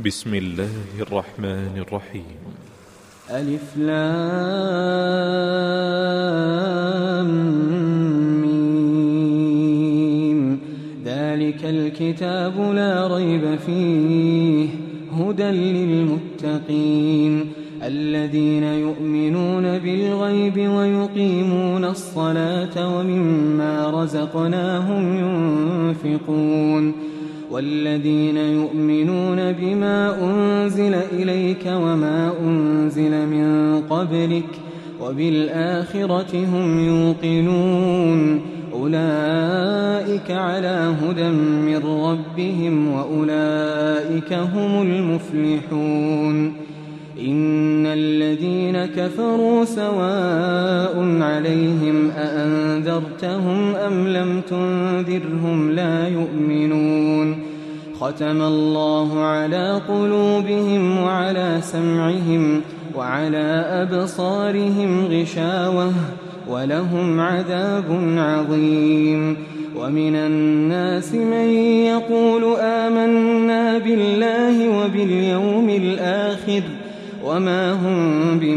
بسم الله الرحمن الرحيم. ألف لام ميم. ذلك الكتاب لا ريب فيه هدى للمتقين الذين يؤمنون بالغيب ويقيمون الصلاة ومما رزقناهم ينفقون والذين يؤمنون بما أنزل إليك وما أنزل من قبلك وبالآخرة هم يوقنون أولئك على هدى من ربهم وأولئك هم المفلحون. إن الذين كفروا سواء عليهم أأنذرتهم أم لم تنذرهم لا يؤمنون. ختم الله على قلوبهم وعلى سمعهم وعلى أبصارهم غشاوة ولهم عذاب عظيم. ومن الناس من يقول آمنا بالله وباليوم الآخر وما هم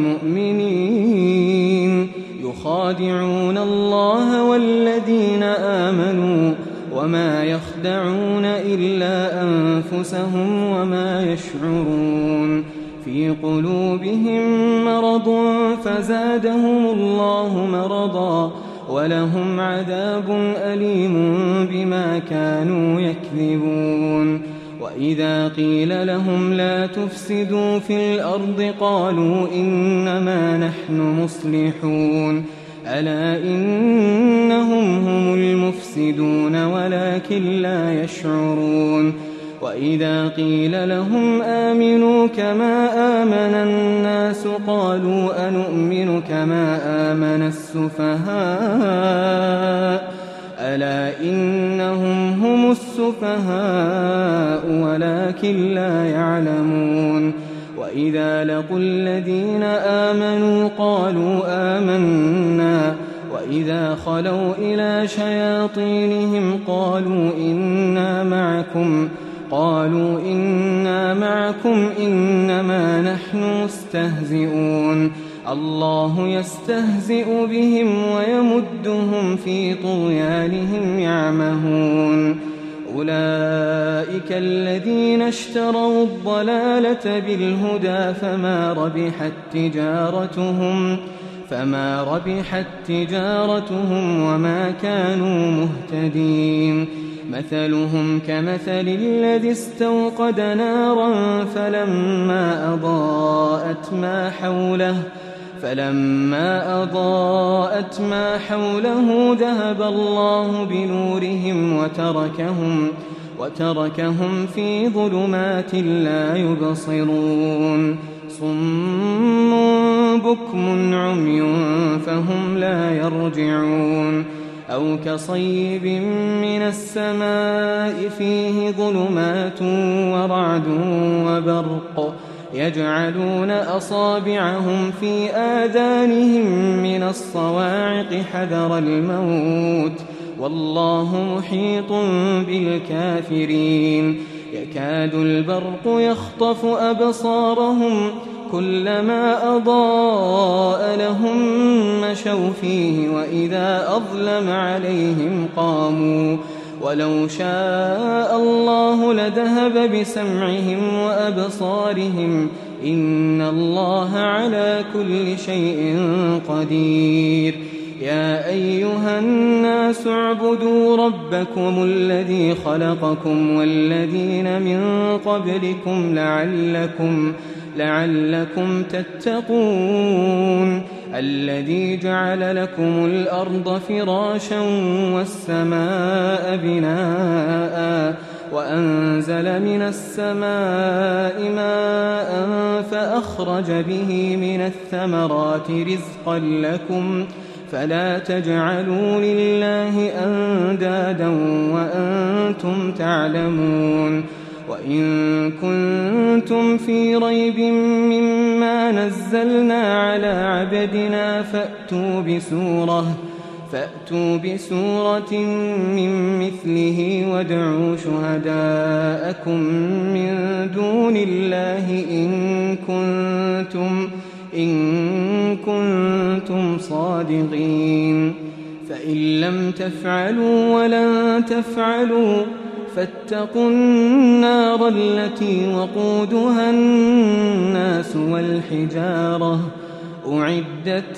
بمؤمنين يخادعون الله والذين آمنوا وما يخدعون إلا أنفسهم وما يشعرون. في قلوبهم مرض فزادهم الله مرضا ولهم عذاب أليم بما كانوا يكذبون. وإذا قيل لهم لا تفسدوا في الأرض قالوا إنما نحن مصلحون ألا إنهم هم المفسدون ولكن لا يشعرون. وإذا قيل لهم آمنوا كما آمن الناس قالوا أنؤمن كما آمن السفهاء ألا إنهم هم السفهاء ولكن لا يعلمون. وإذا لقوا الذين آمنوا قالوا آمنا وإذا خلوا إلى شياطينهم قالوا إنا معكم إنما نحن مستهزئون. الله يستهزئ بهم ويمدهم في طغيانهم يعمهون. أولئك الذين اشتروا الضلالة بالهدى فما ربحت تجارتهم وما كانوا مهتدين. مثلهم كمثل الذي استوقد نارا فلما أضاءت ما حوله ذهب الله بنورهم وتركهم في ظلمات لا يبصرون. صم بكم عمي فهم لا يرجعون. أو كصيب من السماء فيه ظلمات ورعد وبرق يجعلون أصابعهم في آذانهم من الصواعق حذر الموت والله محيط بالكافرين. يكاد البرق يخطف أبصارهم كلما أضاء لهم مشوا فيه وإذا أظلم عليهم قاموا ولو شاء الله لذهب بسمعهم وأبصارهم إن الله على كل شيء قدير. يا أيها الناس اعبدوا ربكم الذي خلقكم والذين من قبلكم لعلكم تتقون. الذي جعل لكم الأرض فراشا والسماء بناء وأنزل من السماء ماء فأخرج به من الثمرات رزقا لكم فلا تجعلوا لله أندادا وأنتم تعلمون. وإن كنتم في ريب مما نزلنا على عبدنا فأتوا بسورة من مثله وادعوا شهداءكم من دون الله إن كنتم صادقين فإن لم تفعلوا ولن تفعلوا فاتقوا النار التي وقودها الناس والحجارة أعدت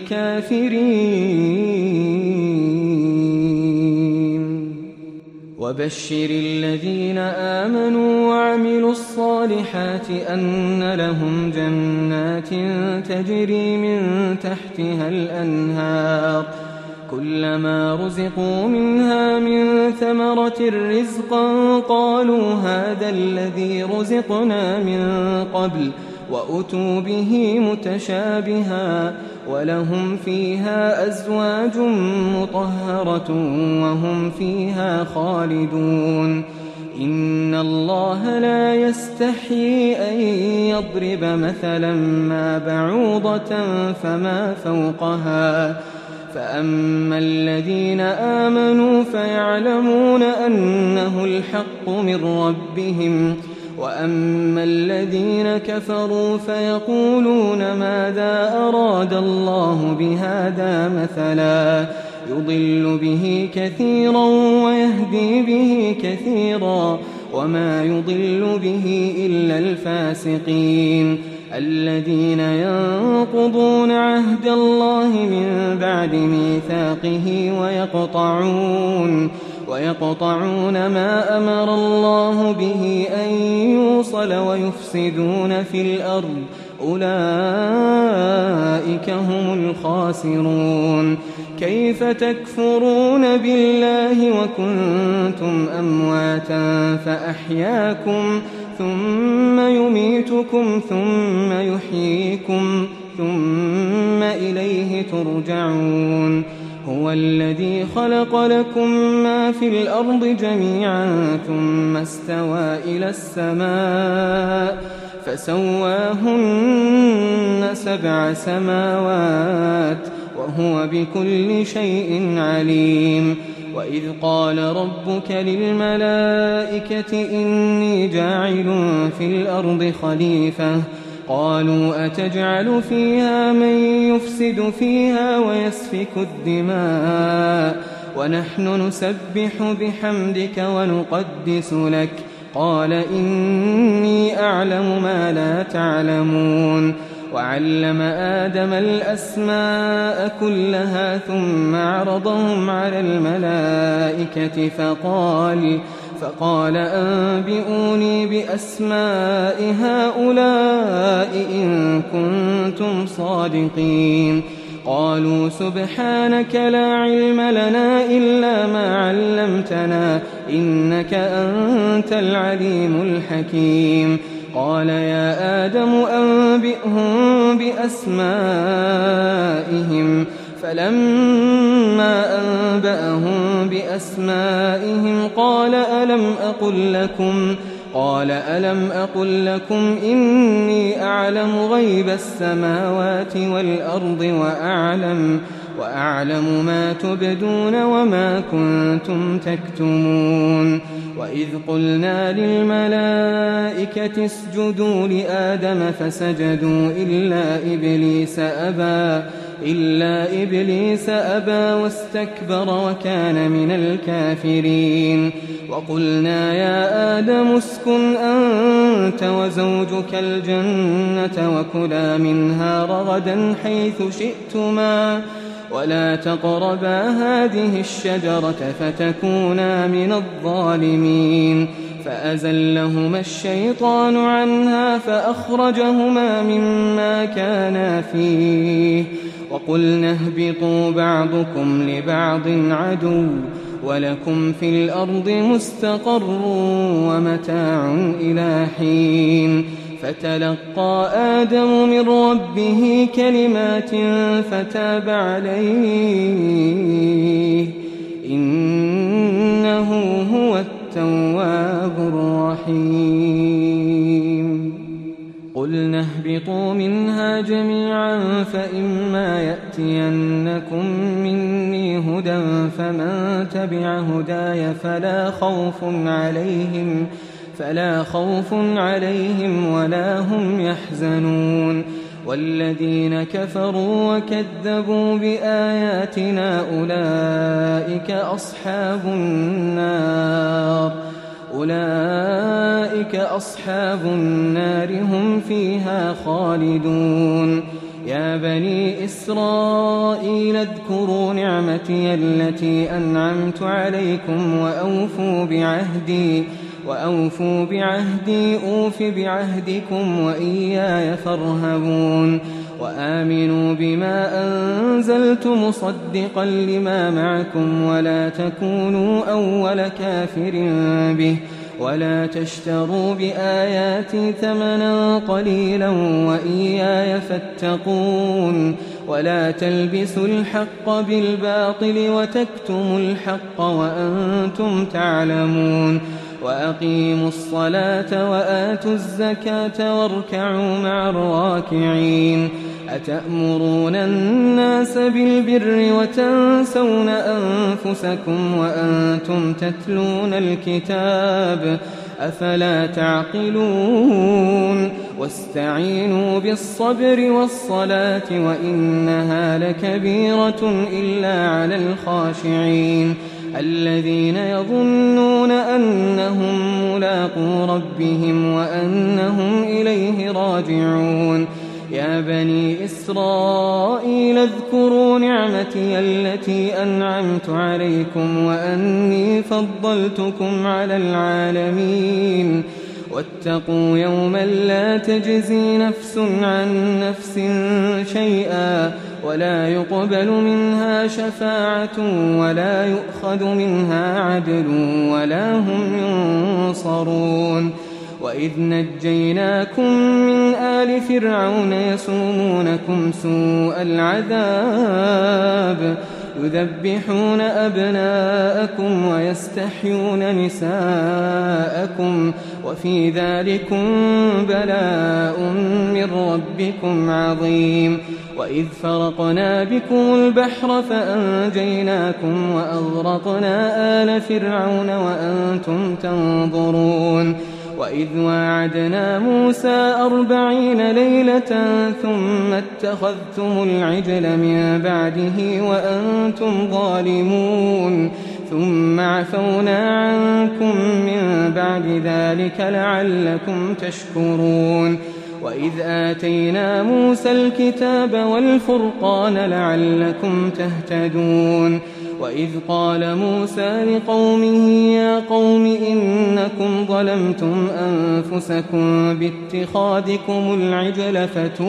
للكافرين وبشر الذين آمنوا وعملوا الصالحات أن لهم جنات تجري من تحتها الأنهار كلما رزقوا منها من ثمرة رزقا قالوا هذا الذي رزقنا من قبل وأتوا به متشابها ولهم فيها أزواج مطهرة وهم فيها خالدون إن الله لا يستحيي أن يضرب مثلا ما بعوضة فما فوقها فأما الذين آمنوا فيعلمون أنه الحق من ربهم وأما الذين كفروا فيقولون ماذا أراد الله بهذا مثلا يضل به كثيرا ويهدي به كثيرا وما يضل به إلا الفاسقين الذين ينقضون عهد الله من بعد ميثاقه ويقطعون ما أمر الله به أن يوصل ويفسدون في الأرض أولئك هم الخاسرون كيف تكفرون بالله وكنتم أمواتا فأحياكم ثم يميتكم ثم يحييكم ثم إليه ترجعون هو الذي خلق لكم ما في الأرض جميعا ثم استوى إلى السماء فسواهن 7 سماوات وهو بكل شيء عليم وإذ قال ربك للملائكة إني جاعل في الأرض خليفة قالوا أتجعل فيها من يفسد فيها ويسفك الدماء ونحن نسبح بحمدك ونقدس لك قال إني أعلم ما لا تعلمون وعلم آدم الأسماء كلها ثم عرضهم على الملائكة فقال أنبئوني بأسماء هؤلاء إن كنتم صادقين قالوا سبحانك لا علم لنا إلا ما علمتنا إنك أنت العليم الحكيم قال يا آدم أنبئهم بأسمائهم فلما أنبأهم بأسمائهم قال ألم أقل لكم إني أعلم غيب السماوات والأرض وأعلم ما تبدون وما كنتم تكتمون وإذ قلنا للملائكة اسجدوا لآدم فسجدوا إلا إبليس أبى واستكبر وكان من الكافرين وقلنا يا آدم اسكن أنت وزوجك الجنة وكلا منها رغدا حيث شئتما ولا تقربا هذه الشجرة فتكونا من الظالمين فأزلهما الشيطان عنها فأخرجهما مما كانا فيه وقلنا اهبطوا بعضكم لبعض عدو ولكم في الأرض مستقر ومتاع إلى حين فتلقى آدم من ربه كلمات فتاب عليه إنه هو التواب الرحيم قلنا اهبطوا منها جميعا فإما يأتينكم مني هدى فمن تبع هداي فلا خوف عليهم ولا هم يحزنون والذين كفروا وكذبوا بآياتنا أولئك أصحاب النار هم فيها خالدون يا بني إسرائيل اذكروا نعمتي التي أنعمت عليكم وأوفوا بعهدي أوف بعهدكم وإياي فارهبون وآمنوا بما أنزلت مصدقا لما معكم ولا تكونوا أول كافر به ولا تشتروا بآياتي ثمنا قليلا وإياي فاتقون ولا تلبسوا الحق بالباطل وتكتموا الحق وأنتم تعلمون وأقيموا الصلاة وآتوا الزكاة واركعوا مع الراكعين أتأمرون الناس بالبر وتنسون أنفسكم وأنتم تتلون الكتاب أفلا تعقلون واستعينوا بالصبر والصلاة وإنها لكبيرة إلا على الخاشعين الذين يظنون أنهم ملاقو ربهم وأنهم إليه راجعون يا بني إسرائيل اذكروا نعمتي التي أنعمت عليكم وأني فضلتكم على العالمين واتقوا يوما لا تجزي نفس عن نفس شيئا ولا يقبل منها شفاعة ولا يؤخذ منها عدل ولا هم ينصرون وإذ نجيناكم من آل فرعون يسومونكم سوء العذاب يذبحون أبناءكم ويستحيون نساءكم وفي ذلكم بلاء من ربكم عظيم وإذ فرقنا بكم البحر فأنجيناكم وأغرقنا آل فرعون وأنتم تنظرون وإذ واعدنا موسى 40 ليلة ثم اتخذتم العجل من بعده وأنتم ظالمون ثم عفونا عنكم من بعد ذلك لعلكم تشكرون وإذ آتينا موسى الكتاب والفرقان لعلكم تهتدون وإذ قال موسى لقومه يا قوم إنكم ظلمتم أنفسكم باتخاذكم العجل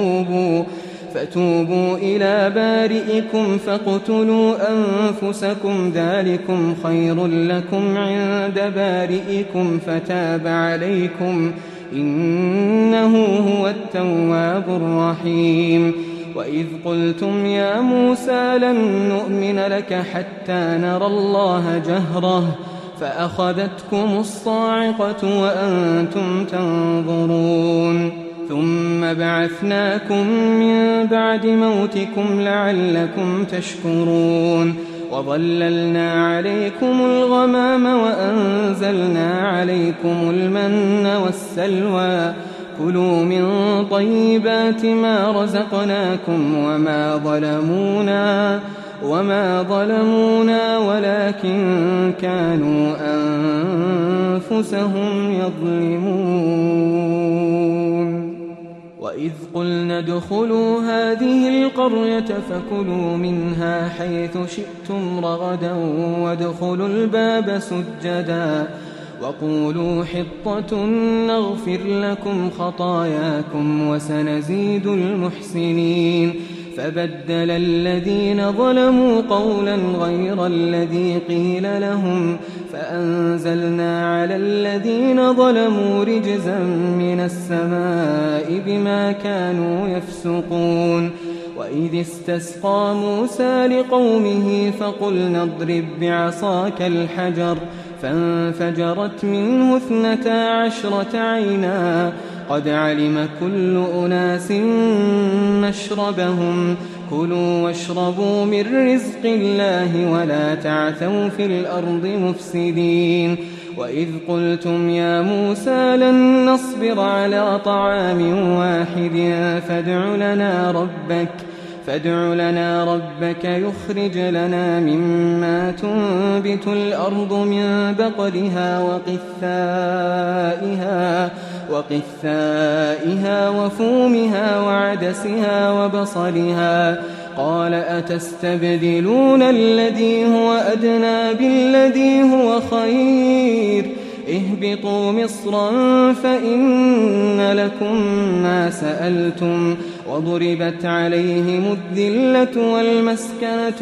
فتوبوا إلى بارئكم فاقتلوا أنفسكم ذلكم خير لكم عند بارئكم فتاب عليكم إنه هو التواب الرحيم وإذ قلتم يا موسى لن نؤمن لك حتى نرى الله جهرة فأخذتكم الصاعقة وأنتم تنظرون ثم بعثناكم من بعد موتكم لعلكم تشكرون وظللنا عليكم الغمام وأنزلنا عليكم المن والسلوى كلوا من طيبات ما رزقناكم وما ظلمونا ولكن كانوا أنفسهم يظلمون وإذ قلنا ادخلوا هذه القرية فكلوا منها حيث شئتم رغدا وادخلوا الباب سجدا وقولوا حطة نغفر لكم خطاياكم وسنزيد المحسنين فبدل الذين ظلموا قولا غير الذي قيل لهم فأنزلنا على الذين ظلموا رجزا من السماء بما كانوا يفسقون وإذ استسقى موسى لقومه فقلنا اضرب بعصاك الحجر فانفجرت منه 12 عينا قد علم كل أناس مشربهم كلوا واشربوا من رزق الله ولا تعثوا في الأرض مفسدين وإذ قلتم يا موسى لن نصبر على طعام واحد فادع لنا ربك يخرج لنا مما تنبت الأرض من بقلها وقثائها وفومها وعدسها وبصلها قال أتستبدلون الذي هو أدنى بالذي هو خير اهبطوا مصرا فإن لكم ما سألتم وضربت عليهم الذلة والمسكنة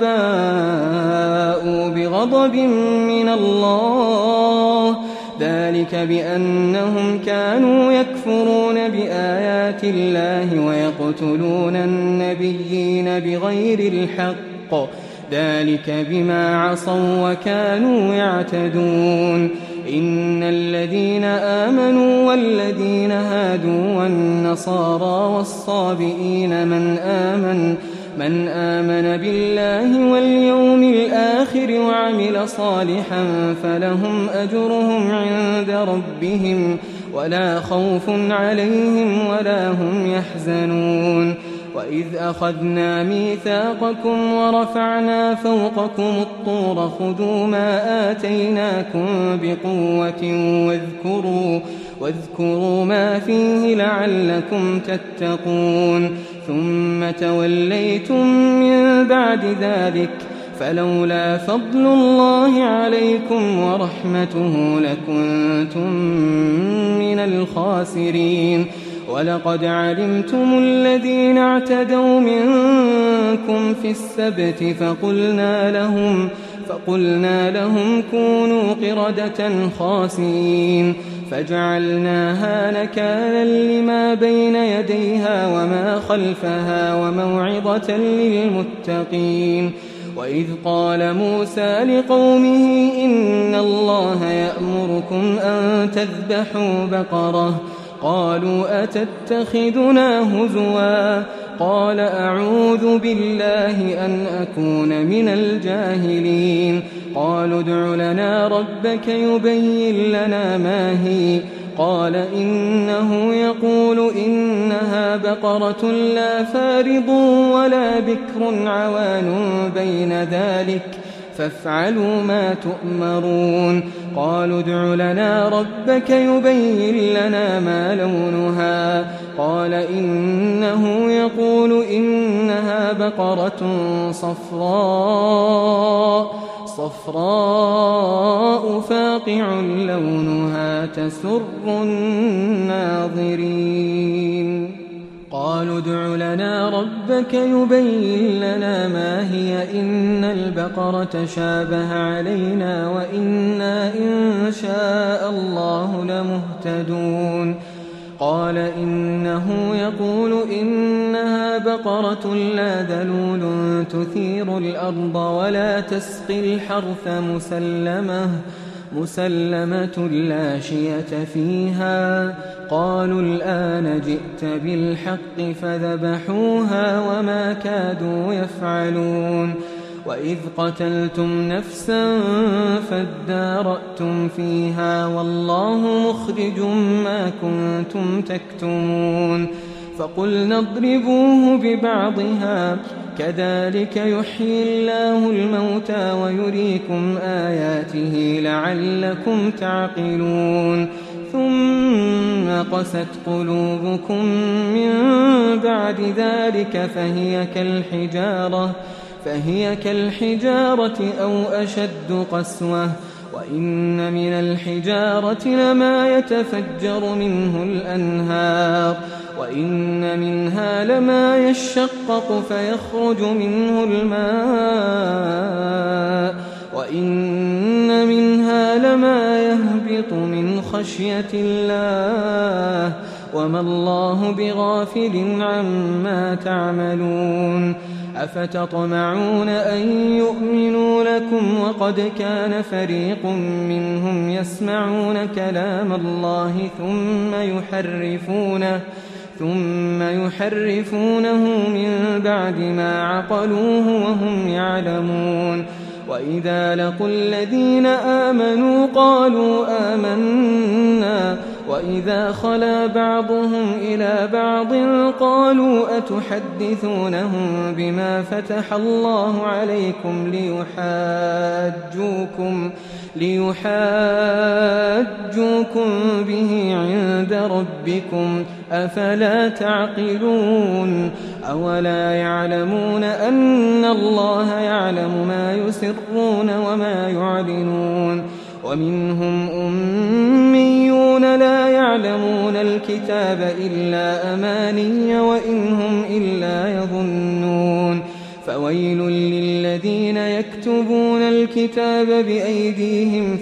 وباءوا بغضب من الله ذلك بأنهم كانوا يكفرون بآيات الله ويقتلون النبيين بغير الحق ذلك بما عصوا وكانوا يعتدون إن الذين آمنوا والذين هادوا والنصارى والصابئين من آمن بالله واليوم الآخر وعمل صالحا فلهم أجرهم عند ربهم ولا خوف عليهم ولا هم يحزنون وإذ أخذنا ميثاقكم ورفعنا فوقكم الطور خذوا ما آتيناكم بقوة واذكروا ما فيه لعلكم تتقون ثم توليتم من بعد ذلك فلولا فضل الله عليكم ورحمته لكنتم من الخاسرين ولقد علمتم الذين اعتدوا منكم في السبت فقلنا لهم كونوا قردة خاسئين فجعلناها نكالا لما بين يديها وما خلفها وموعظة للمتقين وإذ قال موسى لقومه إن الله يأمركم أن تذبحوا بقرة قالوا أتتخذنا هزوا قال أعوذ بالله أن أكون من الجاهلين قالوا ادع لنا ربك يبين لنا ما هي قال إنه يقول إنها بقرة لا فارض ولا بكر عوان بين ذلك فافعلوا ما تؤمرون قالوا ادع لنا ربك يبين لنا ما لونها قال إنه يقول إنها بقرة صفراء فاقع لونها تسر الناظرين قالوا ادع لنا ربك يبين لنا ما هي إن البقرة شابه علينا وإنا إن شاء الله لمهتدون قال إنه يقول إنها بقرة لا ذلول تثير الأرض ولا تسقي الحرث مسلمة لا شية فيها قالوا الآن جئت بالحق فذبحوها وما كادوا يفعلون وإذ قتلتم نفسا فادارأتم فيها والله مخرج ما كنتم تكتمون فقلنا اضربوه ببعضها كذلك يحيي الله الموتى ويريكم آياته لعلكم تعقلون ثم قست قلوبكم من بعد ذلك فهي كالحجارة أو أشد قسوة وإن من الحجارة لما يتفجر منه الأنهار وإن منها لما يشقق فيخرج منه الماء وإن منها لما يهبط من خشية الله وما الله بغافل عما تعملون أفتطمعون أن يؤمنوا لكم وقد كان فريق منهم يسمعون كلام الله ثم يحرفونه من بعد ما عقلوه وهم يعلمون وإذا لقوا الذين آمنوا قالوا آمنا وإذا خلا بعضهم إلى بعض قالوا أتحدثونهم بما فتح الله عليكم ليحاجوكم به عند ربكم أفلا تعقلون أولا يعلمون أن الله يعلم ما يسرون وما يعلنون ومنهم أميون لا يعلمون الكتاب إلا أماني وإن هم إلا يظنون فويل للذين يكتبون الكتاب بأيديهم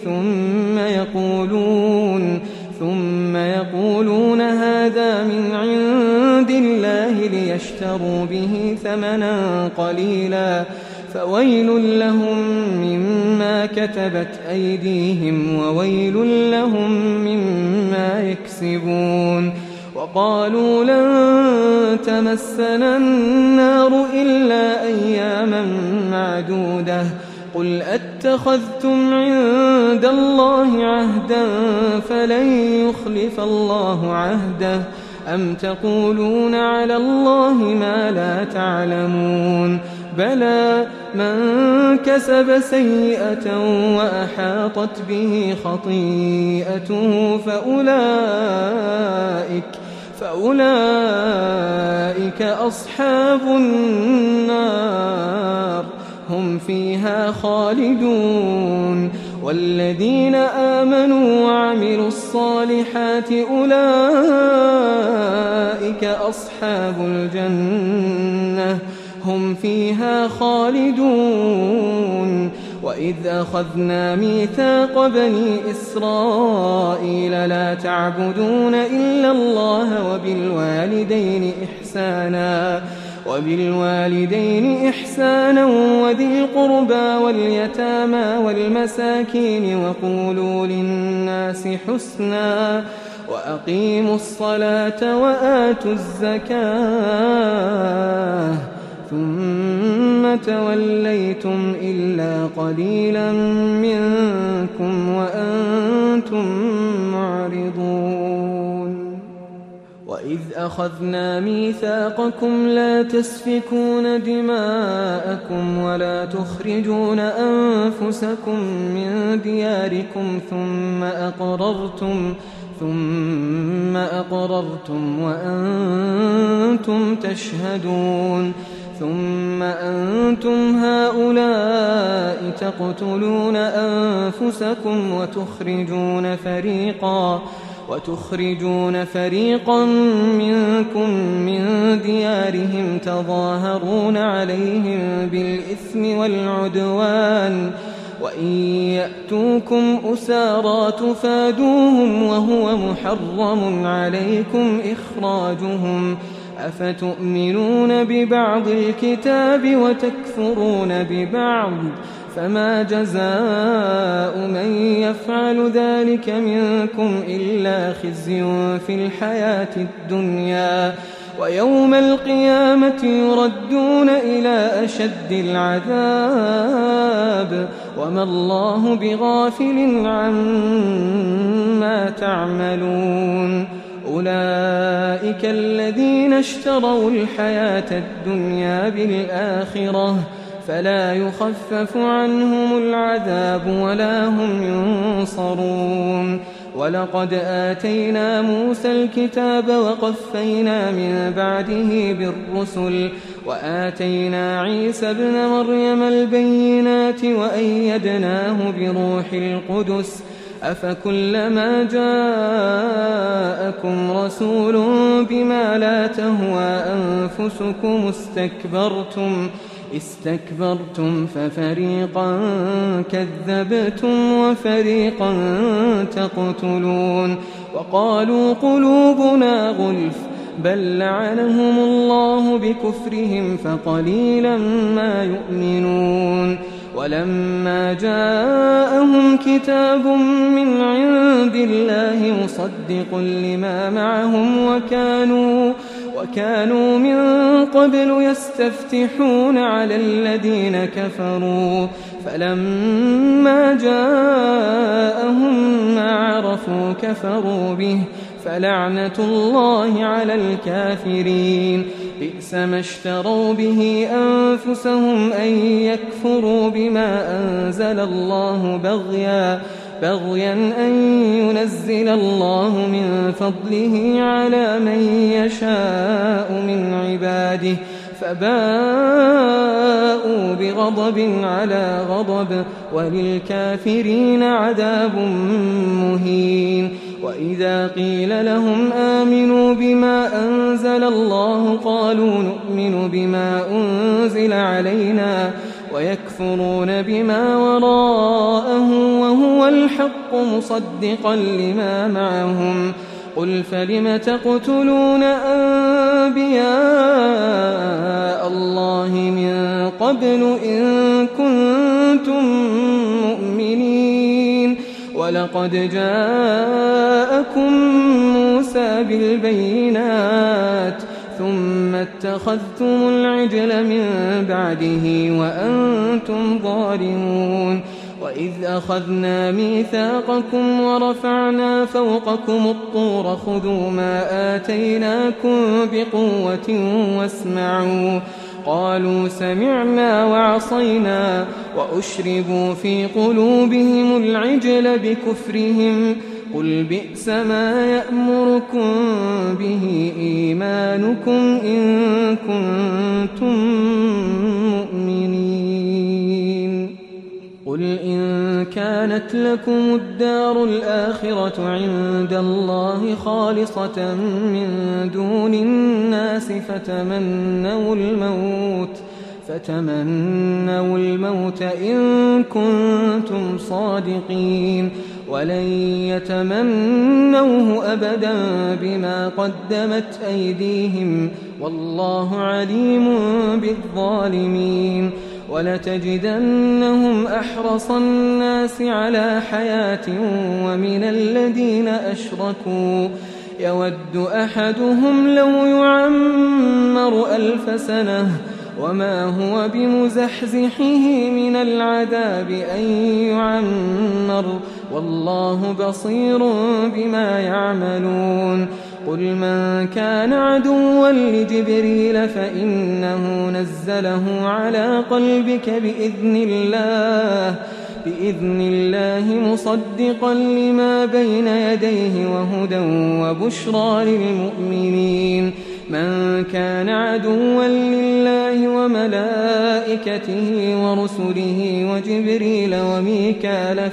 ثم يقولون هذا من عند الله ليشتروا به ثمنا قليلا فويل لهم مما كتبت أيديهم وويل لهم مما يكسبون وقالوا لن تمسنا النار إلا أياما معدودة قل أتخذتم عند الله عهدا فلن يخلف الله عهده أم تقولون على الله ما لا تعلمون بلى من كسب سيئة وأحاطت به خطيئته فأولئك أصحاب النار هم فيها خالدون والذين آمنوا وعملوا الصالحات أولئك أصحاب الجنة هم فيها خالدون وإذ أخذنا ميثاق بني إسرائيل لا تعبدون إلا الله وبالوالدين إحسانا وذي القربى واليتامى والمساكين وقولوا للناس حسنا وأقيموا الصلاة وآتوا الزكاة ثم توليتم إلا قليلا منكم وأنتم معرضون وإذ أخذنا ميثاقكم لا تسفكون دماءكم ولا تخرجون أنفسكم من دياركم ثم أقررتم وأنتم تشهدون ثم أنتم هؤلاء تقتلون أنفسكم وتخرجون فريقا منكم من ديارهم تظاهرون عليهم بالإثم والعدوان وإن يأتوكم أسارى تفادوهم وهو محرم عليكم إخراجهم أفتؤمنون ببعض الكتاب وتكفرون ببعض فما جزاء من يفعل ذلك منكم إلا خزي في الحياة الدنيا ويوم القيامة يردون إلى أشد العذاب وما الله بغافل عما تعملون أولئك الذين اشتروا الحياة الدنيا بالآخرة فلا يخفف عنهم العذاب ولا هم ينصرون ولقد آتينا موسى الكتاب وقفينا من بعده بالرسل وآتينا عيسى ابن مريم البينات وأيدناه بروح القدس أفكلما جاءكم رسول بما لا تهوى أنفسكم استكبرتم ففريقا كذبتم وفريقا تقتلون وقالوا قلوبنا غلف بل لعنهم الله بكفرهم فقليلا ما يؤمنون ولما جاءهم كتاب من عند الله مصدق لما معهم وكانوا من قبل يستفتحون على الذين كفروا فلما جاءهم ما عرفوا كفروا به فلعنة الله على الكافرين بئس ما اشتروا به أنفسهم أن يكفروا بما أنزل الله بغيا أن ينزل الله من فضله على من يشاء من عباده فباءوا بغضب على غضب وللكافرين عذاب مهين وإذا قيل لهم آمنوا بما أنزل الله قالوا نؤمن بما أنزل علينا ويكفرون بما وراءه وهو الحق مصدقا لما معهم قل فلم تقتلون أنبياء الله من قبل إن كنتم مؤمنين ولقد جاءكم موسى بالبينات ثم اتخذتم العجل من بعده وأنتم ظالمون وإذ أخذنا ميثاقكم ورفعنا فوقكم الطور خذوا ما آتيناكم بقوة واسمعوا قالوا سمعنا وعصينا وأشربوا في قلوبهم العجل بكفرهم قل بئس ما يأمركم به إيمانكم إن كنتم مؤمنين قل إن كانت لكم الدار الآخرة عند الله خالصة من دون الناس فتمنوا الموت إن كنتم صادقين ولن يتمنوه أبدا بما قدمت أيديهم والله عليم بالظالمين ولتجدنهم أحرص الناس على حياة ومن الذين أشركوا يود أحدهم لو يعمر 1000 سنة وما هو بمزحزحه من العذاب أن يعمر والله بصير بما يعملون قل من كان عدوا لجبريل فإنه نزله على قلبك بإذن الله مصدقا لما بين يديه وهدى وبشرى للمؤمنين من كان عدوا لله وملائكته ورسله وجبريل وميكال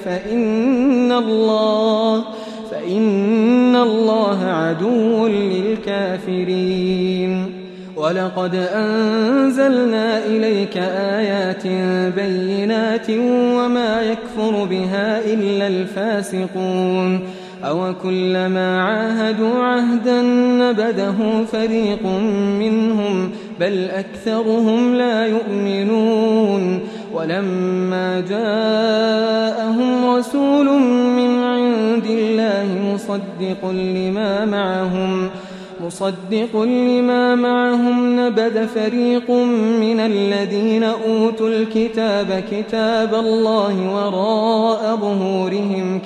فإن الله عدو للكافرين ولقد أنزلنا إليك آيات بينات وما يكفر بها إلا الفاسقون أو كلما عاهدوا عهدا نبذه فريق منهم بل أكثرهم لا يؤمنون ولما جاءهم رسول من عند الله مصدق لما معهم نبذ فريق من الذين أوتوا الكتاب كتاب الله وراء ظهورهم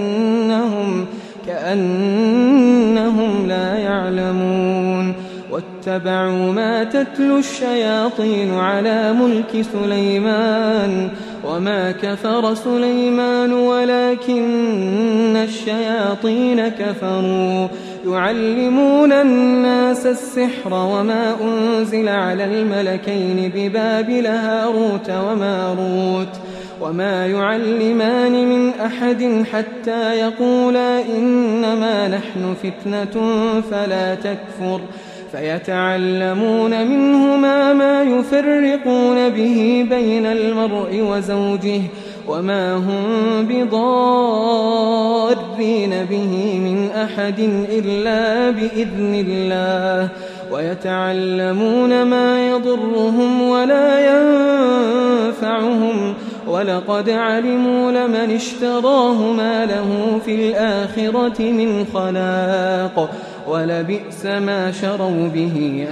كأنهم لا يعلمون واتبعوا ما تتلو الشياطين على ملك سليمان وما كفر سليمان ولكن الشياطين كفروا يعلمون الناس السحر وما أنزل على الملكين ببابل هاروت وماروت وما يعلمان من أحد حتى يقولا إنما نحن فتنة فلا تكفر فيتعلمون منهما ما يفرقون به بين المرء وزوجه وما هم بضارين به من أحد إلا بإذن الله ويتعلمون ما يضرهم ولا ينفعهم ولقد علموا لمن اشتراه ما له في الآخرة من خلاق ولبئس ما شروا به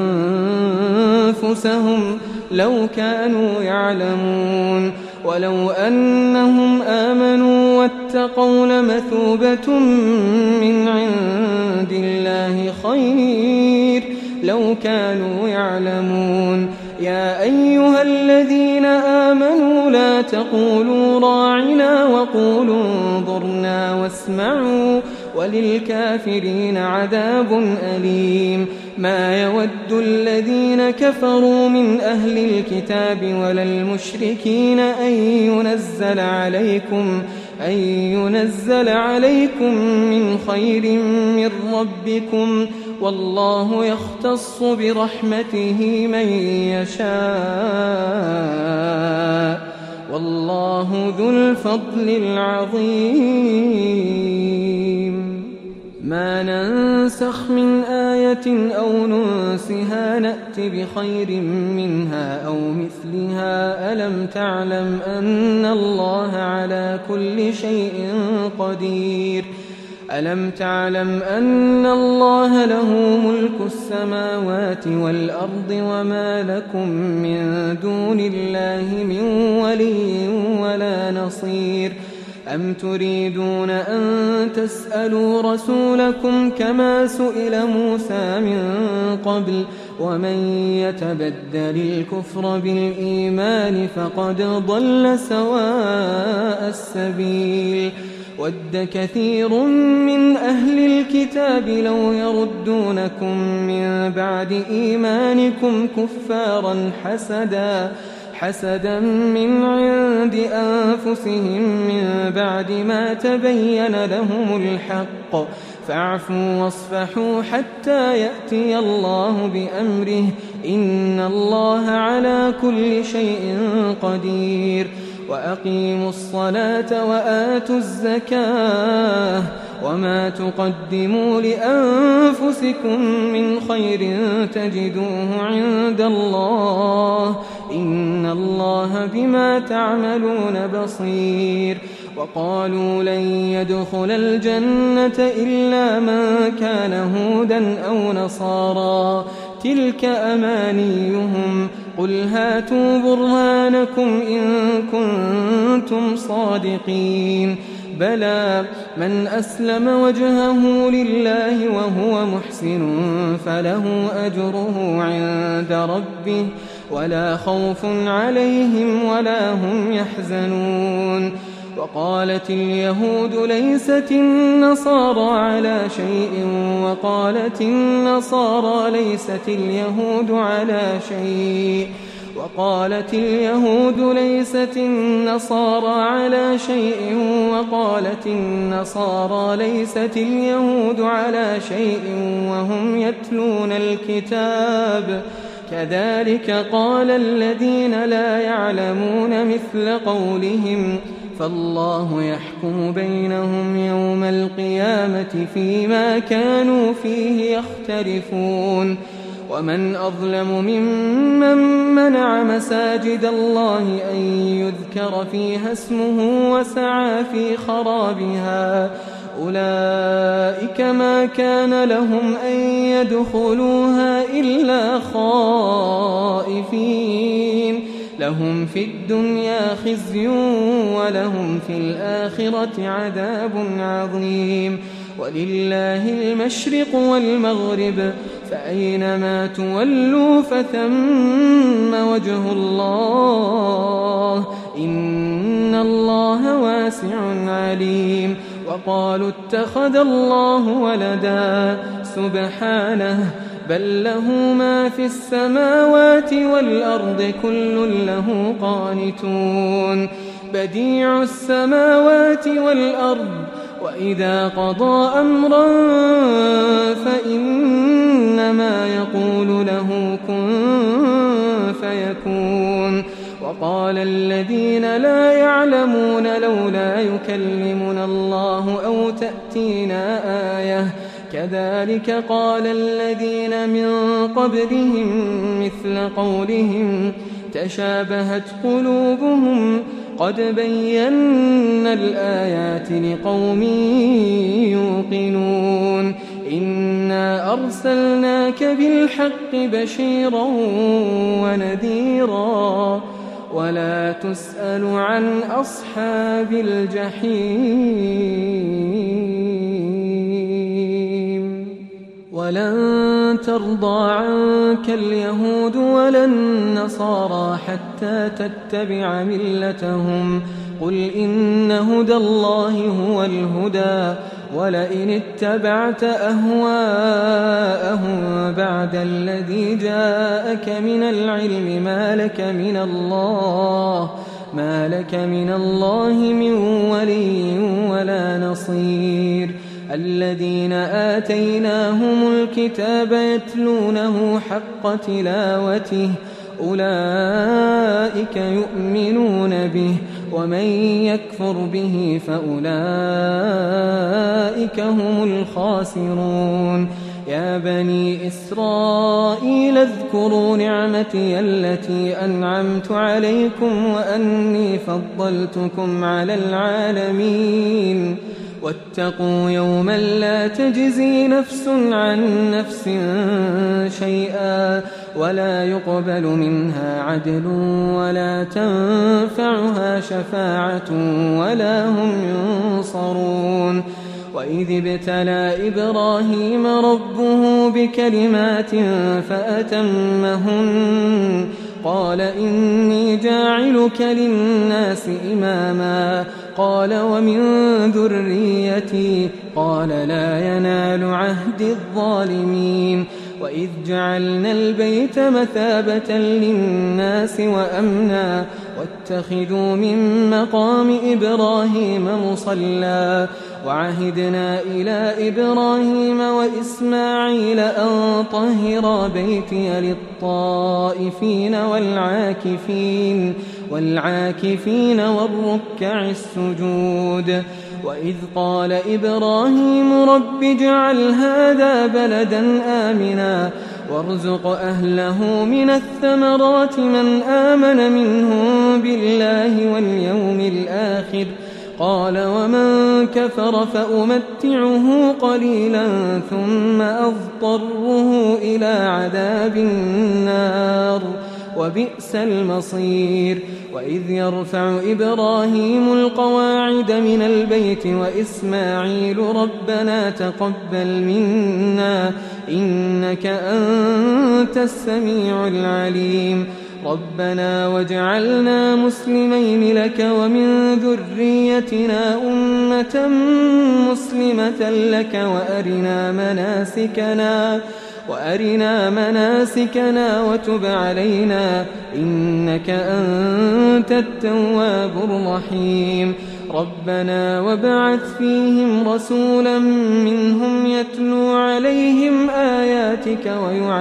أنفسهم لو كانوا يعلمون ولو أنهم آمنوا واتقوا لمثوبة من عند الله خير لو كانوا يعلمون يا أيها الذين آمنوا لا تقولوا راعنا وقولوا انظرنا واسمعوا وللكافرين عذاب أليم ما يود الذين كفروا من أهل الكتاب ولا المشركين أن ينزل عليكم من خير من ربكم والله يختص برحمته من يشاء والله ذو الفضل العظيم ما ننسخ من آية أو ننسها نأت بخير منها أو مثلها ألم تعلم أن الله على كل شيء قدير ألم تعلم أن الله له ملك السماوات والأرض وما لكم من دون الله من ولي ولا نصير أم تريدون أن تسألوا رسولكم كما سئل موسى من قبل ومن يتبدل الكفر بالإيمان فقد ضل سواء السبيل ود كثير من أهل الكتاب لو يردونكم من بعد إيمانكم كفارا حسدا من عند أنفسهم من بعد ما تبين لهم الحق فاعفوا واصفحوا حتى يأتي الله بأمره إن الله على كل شيء قدير وأقيموا الصلاة وآتوا الزكاة وما تقدموا لأنفسكم من خير تجدوه عند الله إن الله بما تعملون بصير وقالوا لن يدخل الجنة إلا من كان هودا أو نصارى تلك أمانيهم قل هاتوا برهانكم إن كنتم صادقين بلى من أسلم وجهه لله وهو محسن فله أجره عند ربه ولا خوف عليهم ولا هم يحزنون وقالت اليهود ليست النصارى على شيء وقالت النصارى ليست اليهود على شيء وقالت اليهود ليست النصارى على شيء وقالت النصارى ليست اليهود على شيء وهم يتلون الكتاب كذلك قال الذين لا يعلمون مثل قولهم فالله يحكم بينهم يوم القيامة فيما كانوا فيه يختلفون ومن أظلم ممن منع مساجد الله أن يذكر فيها اسمه وسعى في خرابها أولئك ما كان لهم أن يدخلوها إلا خائفين لهم في الدنيا خزي ولهم في الآخرة عذاب عظيم ولله المشرق والمغرب فأينما تولوا فثم وجه الله إن الله واسع عليم وقالوا اتخذ الله ولدا سبحانه بل له ما في السماوات والأرض كل له قانتون بديع السماوات والأرض وإذا قضى أمرا فإنما يقول له كن فيكون وقال قال الذين لا يعلمون لولا يكلمنا الله أو تأتينا آية كذلك قال الذين من قبلهم مثل قولهم تشابهت قلوبهم قد بينا الآيات لقوم يوقنون إنا أرسلناك بالحق بشيرا ونذيرا ولا تسأل عن أصحاب الجحيم ولن ترضى عنك اليهود ولا النصارى حتى تتبع ملتهم قل إن هدى الله هو الهدى ولئن اتبعت أهواءهم بعد الذي جاءك من العلم ما لك من الله من ولي ولا نصير الذين آتيناهم الكتاب يتلونه حق تلاوته أولئك يؤمنون به ومن يكفر به فأولئك هم الخاسرون يا بني إسرائيل اذكروا نعمتي التي أنعمت عليكم وأني فضلتكم على العالمين واتقوا يوما لا تجزي نفس عن نفس شيئا ولا يقبل منها عدل ولا تنفعها شفاعة ولا هم ينصرون وإذ ابتلى إبراهيم ربه بكلمات فأتمهن قال إني جاعلك للناس إماما قال ومن ذريتي قال لا ينال عهد الظالمين وإذ جعلنا البيت مثابة للناس وأمنا واتخذوا من مقام إبراهيم مصلى وعهدنا إلى إبراهيم وإسماعيل أن طهرا بيتي للطائفين والعاكفين والركع السجود وإذ قال إبراهيم رب اجعل هذا بلدا آمنا وارزق أهله من الثمرات من آمن منهم بالله واليوم الآخر قال ومن كفر فأمتعه قليلا ثم أضطره إلى عذاب النار وبئس المصير وإذ يرفع إبراهيم القواعد من البيت وإسماعيل ربنا تقبل منا إنك أنت السميع العليم ربنا واجعلنا مسلمين لك ومن ذريتنا أمة مسلمة لك وأرنا مناسكنا وتب علينا إنك أنت التواب الرحيم ربنا وابعث فيهم رسولا منهم يتلو عليهم آياتك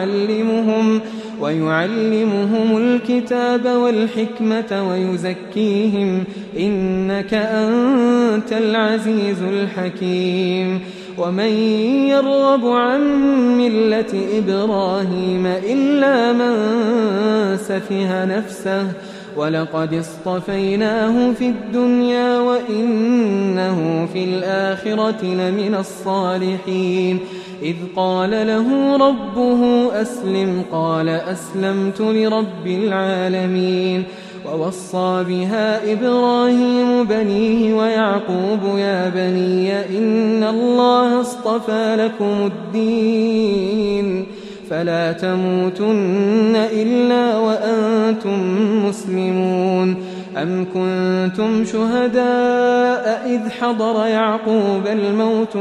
ويعلمهم الكتاب والحكمة ويزكيهم إنك أنت العزيز الحكيم ومن يرغب عن ملة إبراهيم إلا من سفه نفسه ولقد اصطفيناه في الدنيا وإنه في الآخرة لمن الصالحين إذ قال له ربه أسلم قال أسلمت لرب العالمين ووصى بها إبراهيم بنيه ويعقوب يا بني إن الله اصطفى لكم الدين فلا تموتن إلا وأنتم مسلمون أم كنتم شهداء إذ حضر يعقوب الموت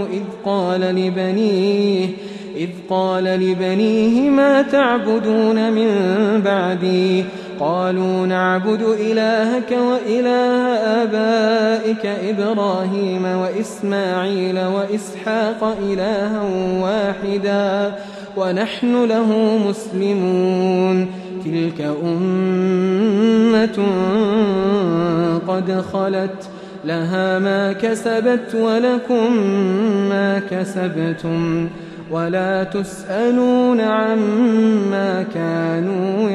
إذ قال لبنيه ما تعبدون من بعدي قالوا نعبد إلهك وإله آبائك إبراهيم وإسماعيل وإسحاق إلها واحدا ونحن له مسلمون تلك أمة قد خلت لها ما كسبت ولكم ما كسبتم ولا تسألون عما كانوا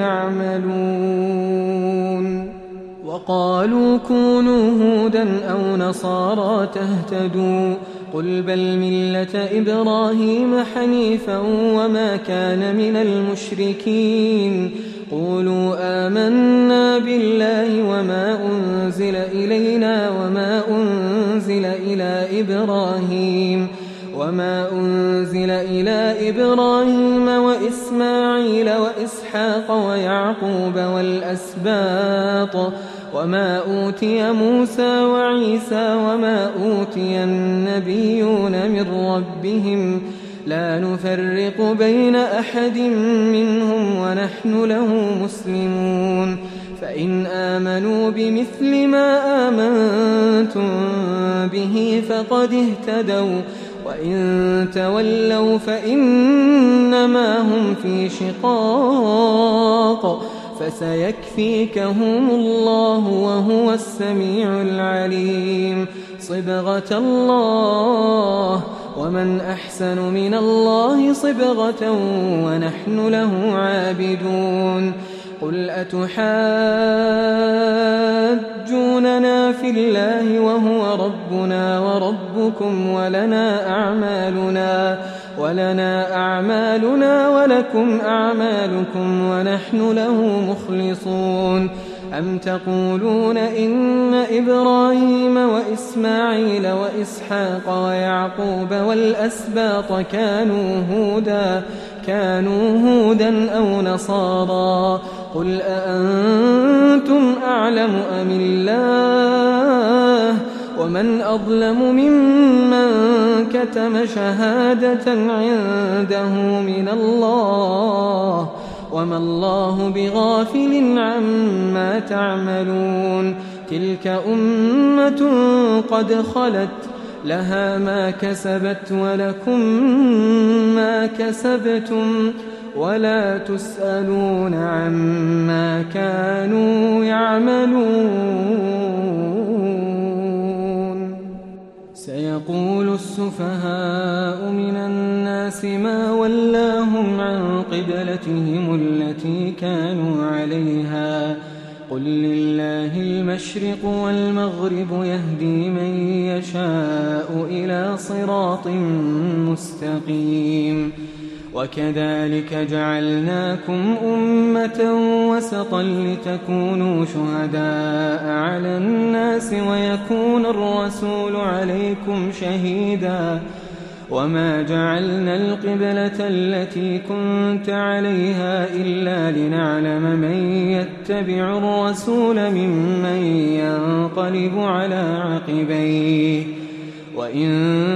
يعملون وقالوا كونوا هودا أو نصارى تهتدوا قل بل ملة إبراهيم حنيفا وما كان من المشركين قولوا آمنا بالله وما أنزل إلينا وما أنزل إلى إبراهيم وإسماعيل وإسحاق ويعقوب والأسباط وما أوتي موسى وعيسى وما أوتي النبيون من ربهم لا نفرق بين أحد منهم ونحن له مسلمون فإن آمنوا بمثل ما آمنتم به فقد اهتدوا وإن تولوا فإنما هم في شقاق فسيكفيكهم الله وهو السميع العليم صبغة الله ومن أحسن من الله صبغة ونحن له عابدون قل أتحاجوننا في الله وهو ربنا وربكم ولنا أعمالنا ولكم أعمالكم ونحن له مخلصون أم تقولون إن إبراهيم وإسماعيل وإسحاق ويعقوب والأسباط كانوا هودا أو نصارى قل أأنتم أعلم أم الله ومن أظلم ممن كتم شهادة عنده من الله وما الله بغافل عما تعملون تلك أمة قد خلت لها ما كسبت ولكم ما كسبتم ولا تسألون عما كانوا يعملون سيقول السفهاء من الناس ما ولاهم عن قبلتهم التي كانوا عليها قل لله المشرق والمغرب يهدي من يشاء إلى صراط مستقيم وكذلك جعلناكم أمة وسطا لتكونوا شهداء على الناس ويكون الرسول عليكم شهيدا وما جعلنا القبلة التي كنت عليها إلا لنعلم من يتبع الرسول ممن ينقلب على عقبيه وإن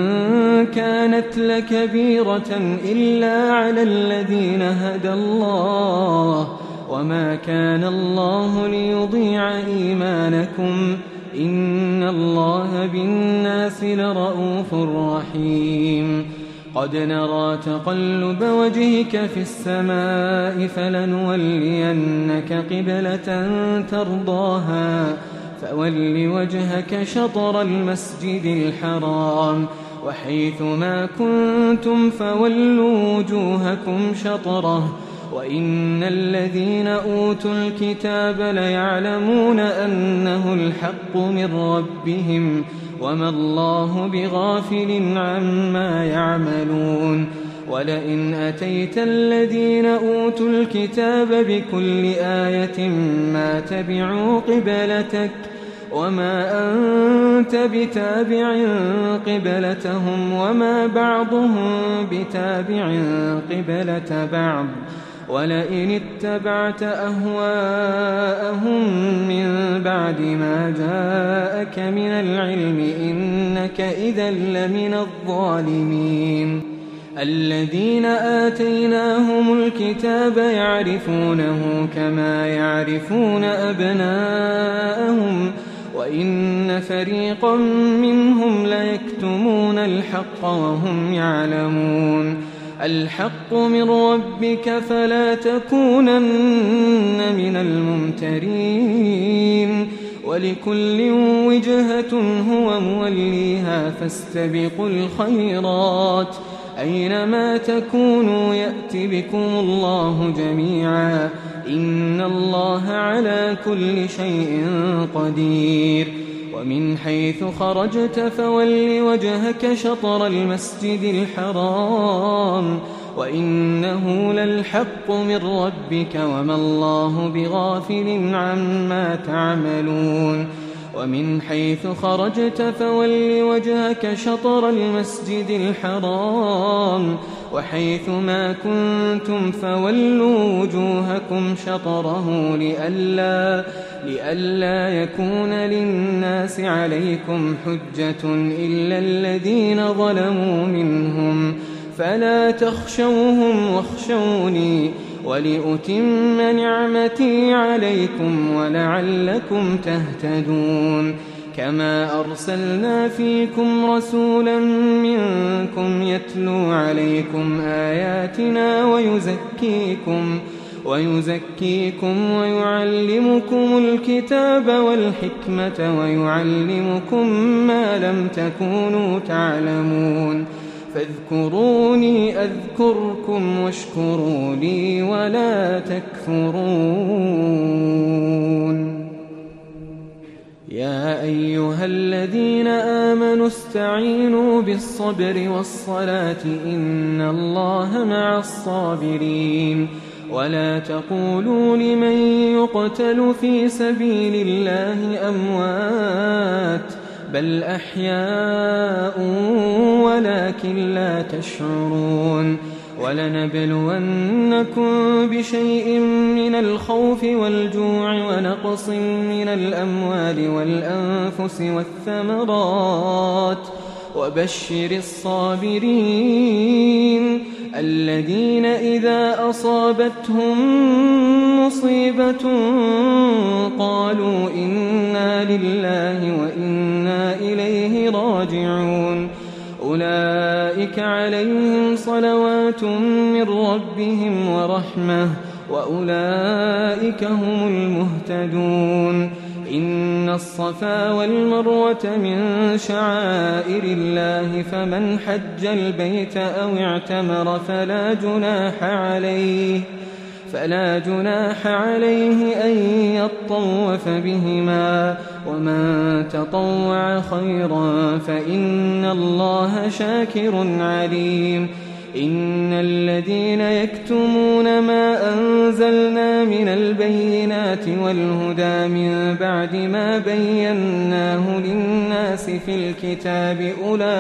كانت لكبيرة إلا على الذين هدى الله وما كان الله ليضيع إيمانكم إن الله بالناس لرؤوف رحيم قد نرى تقلب وجهك في السماء فلنولينك قبلة ترضاها فول وجهك شطر المسجد الحرام وحيث ما كنتم فولوا وجوهكم شطره وإن الذين أوتوا الكتاب ليعلمون أنه الحق من ربهم وما الله بغافل عما يعملون ولئن أتيت الذين أوتوا الكتاب بكل آية ما تبعوا قبلتك وما أنت بتابع قبلتهم وما بعضهم بتابع قبلة بعض ولئن اتبعت أهواءهم من بعد ما جاءك من العلم إنك إذا لمن الظالمين الذين آتيناهم الكتاب يعرفونه كما يعرفون أبناءهم وإن فريقا منهم ليكتمون الحق وهم يعلمون الحق من ربك فلا تكونن من الممترين ولكل وجهة هو موليها فاستبقوا الخيرات أينما تكونوا يأت بكم الله جميعا إن الله على كل شيء قدير ومن حيث خرجت فول وجهك شطر المسجد الحرام وإنه للحق من ربك وما الله بغافل عما تعملون ومن حيث خرجت فول وجهك شطر المسجد الحرام وحيث ما كنتم فولوا وجوهكم شطره لئلا يكون للناس عليكم حجة إلا الذين ظلموا منهم فلا تخشوهم واخشوني ولأتم نعمتي عليكم ولعلكم تهتدون كما أرسلنا فيكم رسولا منكم يتلو عليكم آياتنا ويزكيكم ويعلمكم الكتاب والحكمة ويعلمكم ما لم تكونوا تعلمون فاذكروني أذكركم واشكروا لي ولا تكفرون يا أيها الذين آمنوا استعينوا بالصبر والصلاة إن الله مع الصابرين ولا تقولوا لمن يقتل في سبيل الله أموات بل أحياء ولكن لا تشعرون ولنبلونكم بشيء من الخوف والجوع ونقص من الأموال والأنفس والثمرات وبشر الصابرين الذين إذا أصابتهم مصيبة قالوا إنا لله وإنا إليه راجعون أولئك عليهم صلوات من ربهم ورحمة وأولئك هم المهتدون إن الصفا والمروة من شعائر الله فمن حج البيت أو اعتمر فلا جناح عليه أن يطوف بهما ومن تطوع خيرا فإن الله شاكر عليم إن الذين يكتمون ما أنزلنا من البينات والهدى من بعد ما بيناه للناس في الكتاب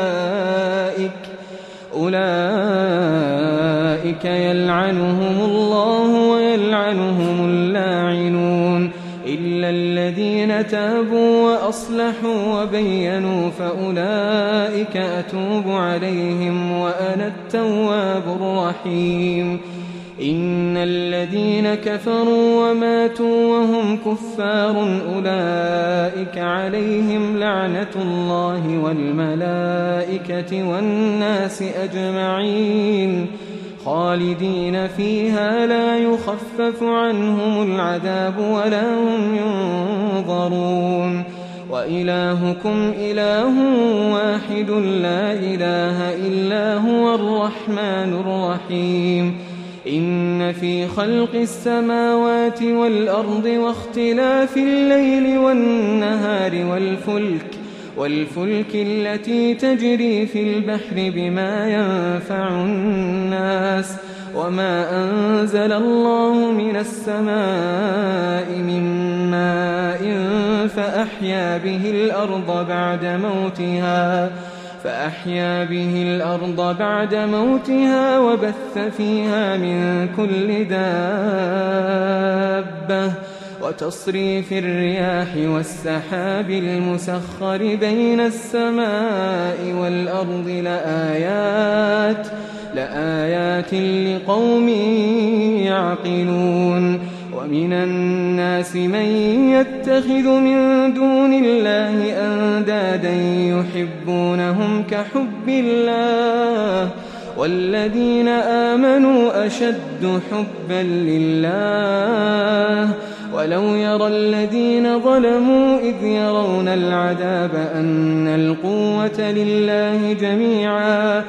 أولئك يلعنهم الله ويلعنهم اللاعنون إلا الذين تابوا وأصلحوا وبينوا فأولئك أتوب عليهم وأنا التواب الرحيم إن الذين كفروا وماتوا وهم كفار أولئك عليهم لعنة الله والملائكة والناس أجمعين خالدين فيها لا يخفف عنهم العذاب ولا هم ينظرون وإلهكم إله واحد لا إله إلا هو الرحمن الرحيم إن في خلق السماوات والأرض واختلاف الليل والنهار والفلك التي تجري في البحر بما ينفع الناس وما أنزل الله من السماء من ماء فأحيا به الأرض بعد موتها وبث فيها من كل دابة وتصريف الرياح والسحاب المسخر بين السماء والأرض لآيات لقوم يعقلون ومن الناس من يتخذ من دون الله أندادا يحبونهم كحب الله والذين آمنوا أشد حبا لله ولو يرى الذين ظلموا إذ يرون العذاب أن القوة لله جميعا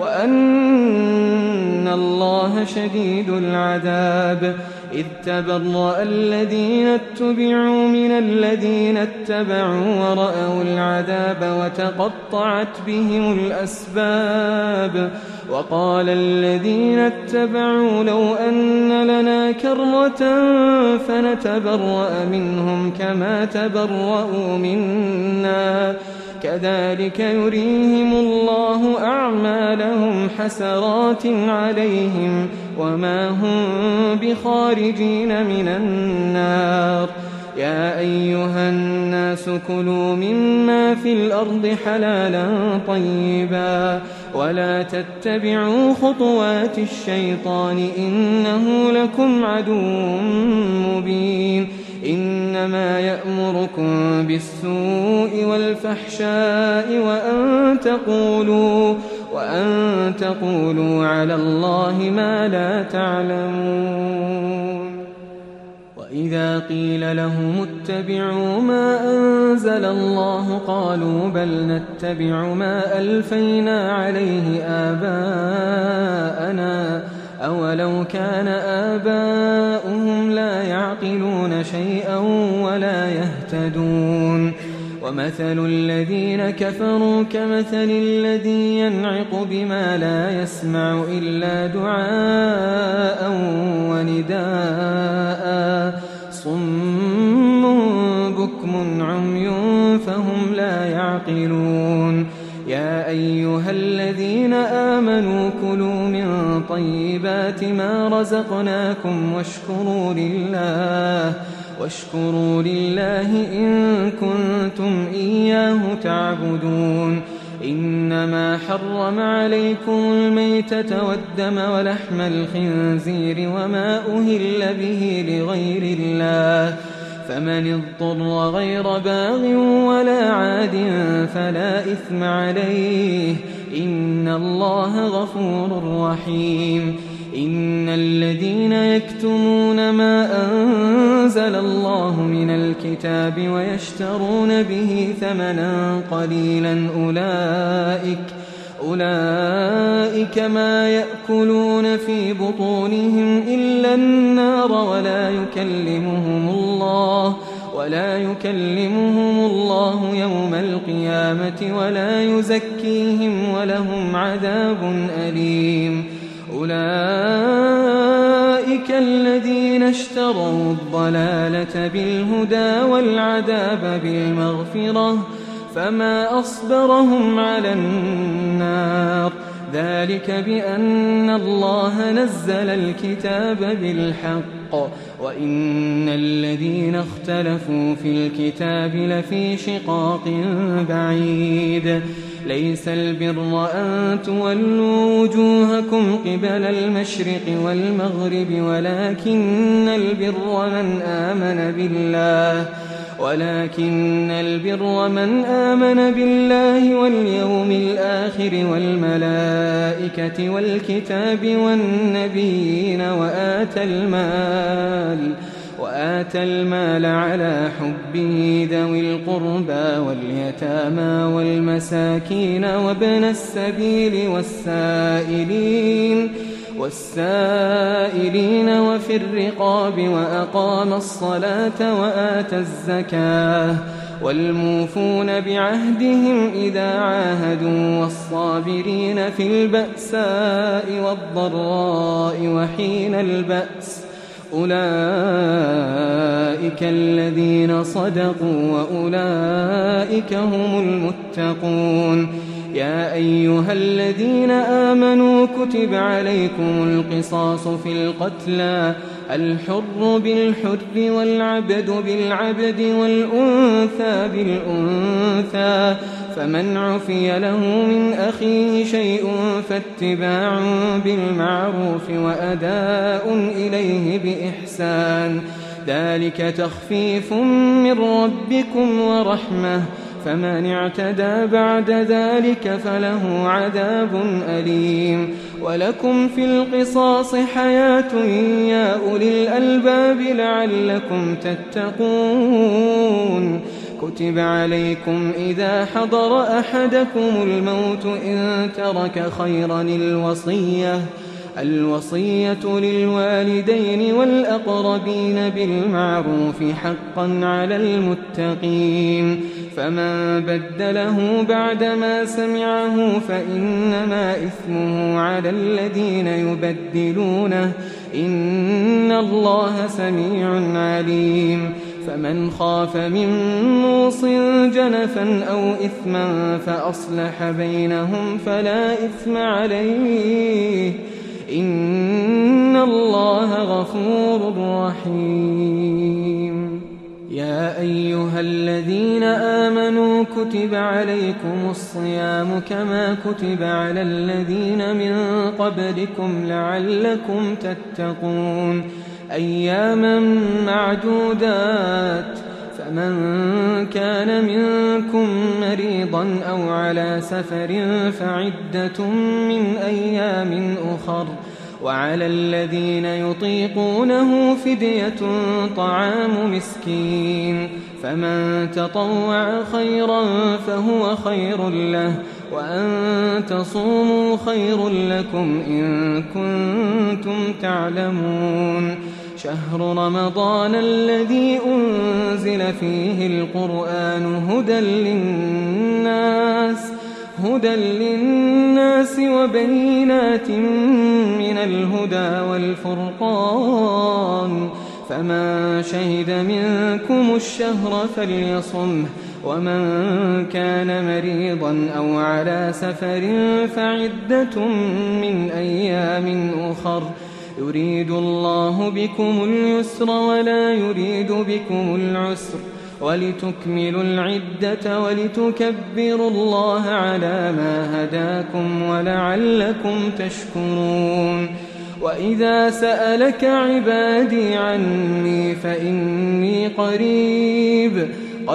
وأن الله شديد العذاب إذ تبرأ الذين اتبعوا من الذين اتبعوا ورأوا العذاب وتقطعت بهم الأسباب وقال الذين اتبعوا لو أن لنا كرة فنتبرأ منهم كما تبرأوا منا كذلك يريهم الله أعمالهم حسرات عليهم وما هم بخارجين من النار يا أيها الناس كلوا مما في الأرض حلالا طيبا ولا تتبعوا خطوات الشيطان إنه لكم عدو مبين إنما يأمركم بالسوء والفحشاء وأن تقولوا على الله ما لا تعلمون وإذا قيل لهم اتبعوا ما أنزل الله قالوا بل نتبع ما ألفينا عليه آباءنا أولو كان آباؤهم لا يعقلون شيئا ولا يهتدون ومثل الذين كفروا كمثل الذي ينعق بما لا يسمع إلا دعاء ونداء صم بكم عمي فهم لا يعقلون يا أيها الذين آمنوا كلوا من طيبات ما رزقناكم واشكروا لله إن كنتم إياه تعبدون إنما حرم عليكم الميتة والدم ولحم الخنزير وما أهل به لغير الله فمن اضطر غير باغ ولا عاد فلا إثم عليه إن الله غفور رحيم إن الذين يكتمون ما أنزل الله من الكتاب ويشترون به ثمنا قليلا أولئك ما يأكلون في بطونهم إلا النار ولا يكلمهم الله يوم القيامة ولا يزكيهم ولهم عذاب أليم أولئك الذين اشتروا الضلالة بالهدى والعذاب بالمغفرة فما أصبرهم على النار ذلك بأن الله نزل الكتاب بالحق وإن الذين اختلفوا في الكتاب لفي شقاق بعيد ليس البر أن تولوا وجوهكم قبل المشرق والمغرب ولكن البر من آمن بالله واليوم الآخر والملائكة والكتاب والنبيين وآتى المال على حبه ذوي القربى واليتامى والمساكين وابن السبيل والسائلين وفي الرقاب وأقام الصلاة وآتى الزكاة والموفون بعهدهم إذا عاهدوا والصابرين في البأساء والضراء وحين البأس أولئك الذين صدقوا وأولئك هم المتقون يا أيها الذين آمنوا كتب عليكم القصاص في القتلى الحر بالحر والعبد بالعبد والأنثى بالأنثى فمن عفي له من أخيه شيء فاتباع بالمعروف وأداء إليه بإحسان ذلك تخفيف من ربكم ورحمة فمن اعتدى بعد ذلك فله عذاب أليم. ولكم في القصاص حياة يا أولي الألباب لعلكم تتقون. كتب عليكم إذا حضر أحدكم الموت إن ترك خيرا الوصية للوالدين والأقربين بالمعروف حقا على المتقين. فمن بدله بعدما سمعه فإنما إثمه على الذين يبدلونه إن الله سميع عليم. فمن خاف من موص جنفا أو إثما فأصلح بينهم فلا إثم عليه إن الله غفور رحيم. يا أيها الذين آمنوا كتب عليكم الصيام كما كتب على الذين من قبلكم لعلكم تتقون أياما معدودات. فمن كان منكم مريضا أو على سفر فعدة من أيام أخر. وعلى الذين يطيقونه فدية طعام مسكين. فمن تطوع خيرا فهو خير له وأن تصوموا خير لكم إن كنتم تعلمون. شهر رمضان الذي أنزل فيه القرآن هدى للناس وبينات من الهدى والفرقان. فمن شهد منكم الشهر فليصمه ومن كان مريضا أو على سفر فعدة من أيام أخر. يريد الله بكم اليسر ولا يريد بكم العسر ولتكملوا العدة ولتكبروا الله على ما هداكم ولعلكم تشكرون. وإذا سألك عبادي عني فإني قريب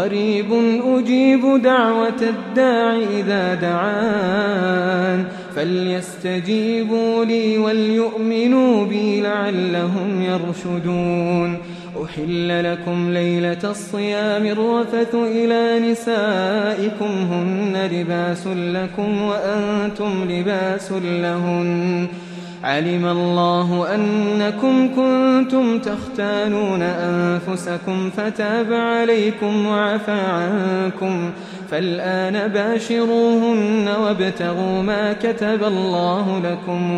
أجيب دعوة الداع إذا دعان فليستجيبوا لي وليؤمنوا بي لعلهم يرشدون. أحل لكم ليلة الصيام الرفث إلى نسائكم هن لباس لكم وأنتم لباس لهن. علم الله أنكم كنتم تختانون أنفسكم فتاب عليكم وعفى عنكم فالآن باشروهن وابتغوا ما كتب الله لكم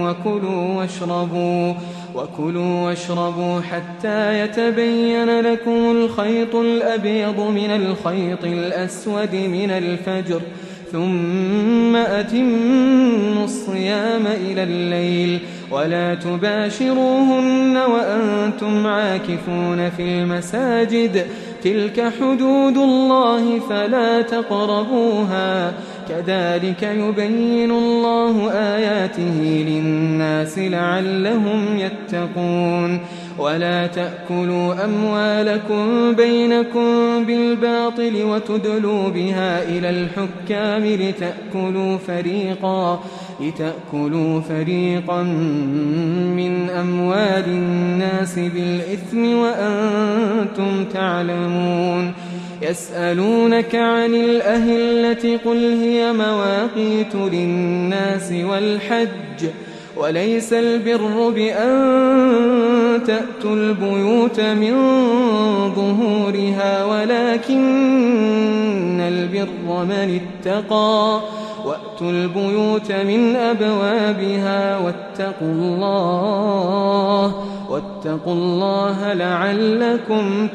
وكلوا واشربوا حتى يتبين لكم الخيط الأبيض من الخيط الأسود من الفجر ثم أتموا الصيام إلى الليل ولا تباشروهن وأنتم عاكفون في المساجد تلك حدود الله فلا تقربوها كذلك يبين الله آياته للناس لعلهم يتقون. ولا تأكلوا أموالكم بينكم بالباطل وتدلوا بها إلى الحكام لتأكلوا فريقا من أموال الناس بالإثم وأنتم تعلمون. يسألونك عن الأهلة قل هي مواقيت للناس والحج وليس البر بأن تأتوا البيوت من ظهورها ولكن البر من اتقى وأتوا البيوت من أبوابها واتقوا الله لعلكم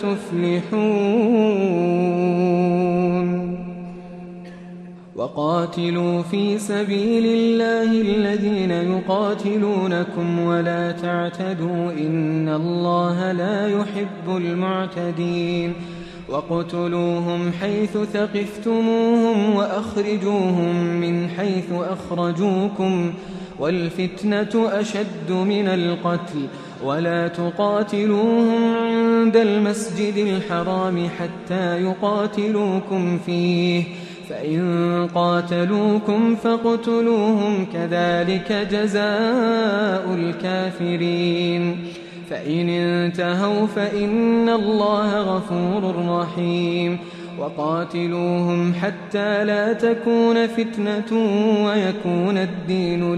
تفلحون. وقاتلوا في سبيل الله الذين يقاتلونكم ولا تعتدوا إن الله لا يحب المعتدين. وقتلوهم حيث ثقفتموهم وأخرجوهم من حيث أخرجوكم والفتنة أشد من القتل ولا تقاتلوهم عند المسجد الحرام حتى يقاتلوكم فيه فإن قاتلوكم فاقتلوهم كذلك جزاء الكافرين فإن انتهوا فإن الله غفور رحيم وقاتلوهم حتى لا تكون فتنة ويكون الدين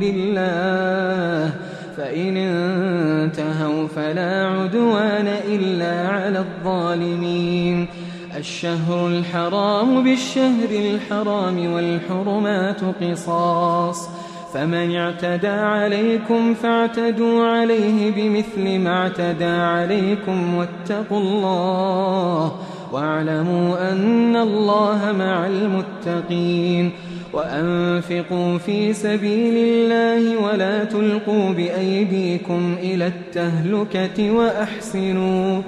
لله فإن انتهوا فلا عدوان إلا على الظالمين الشهر الحرام بالشهر الحرام والحرمات قصاص فمن اعتدى عليكم فاعتدوا عليه بمثل ما اعتدى عليكم واتقوا الله واعلموا أن الله مع المتقين وأنفقوا في سبيل الله ولا تلقوا بأيديكم إلى التهلكة وأحسنوا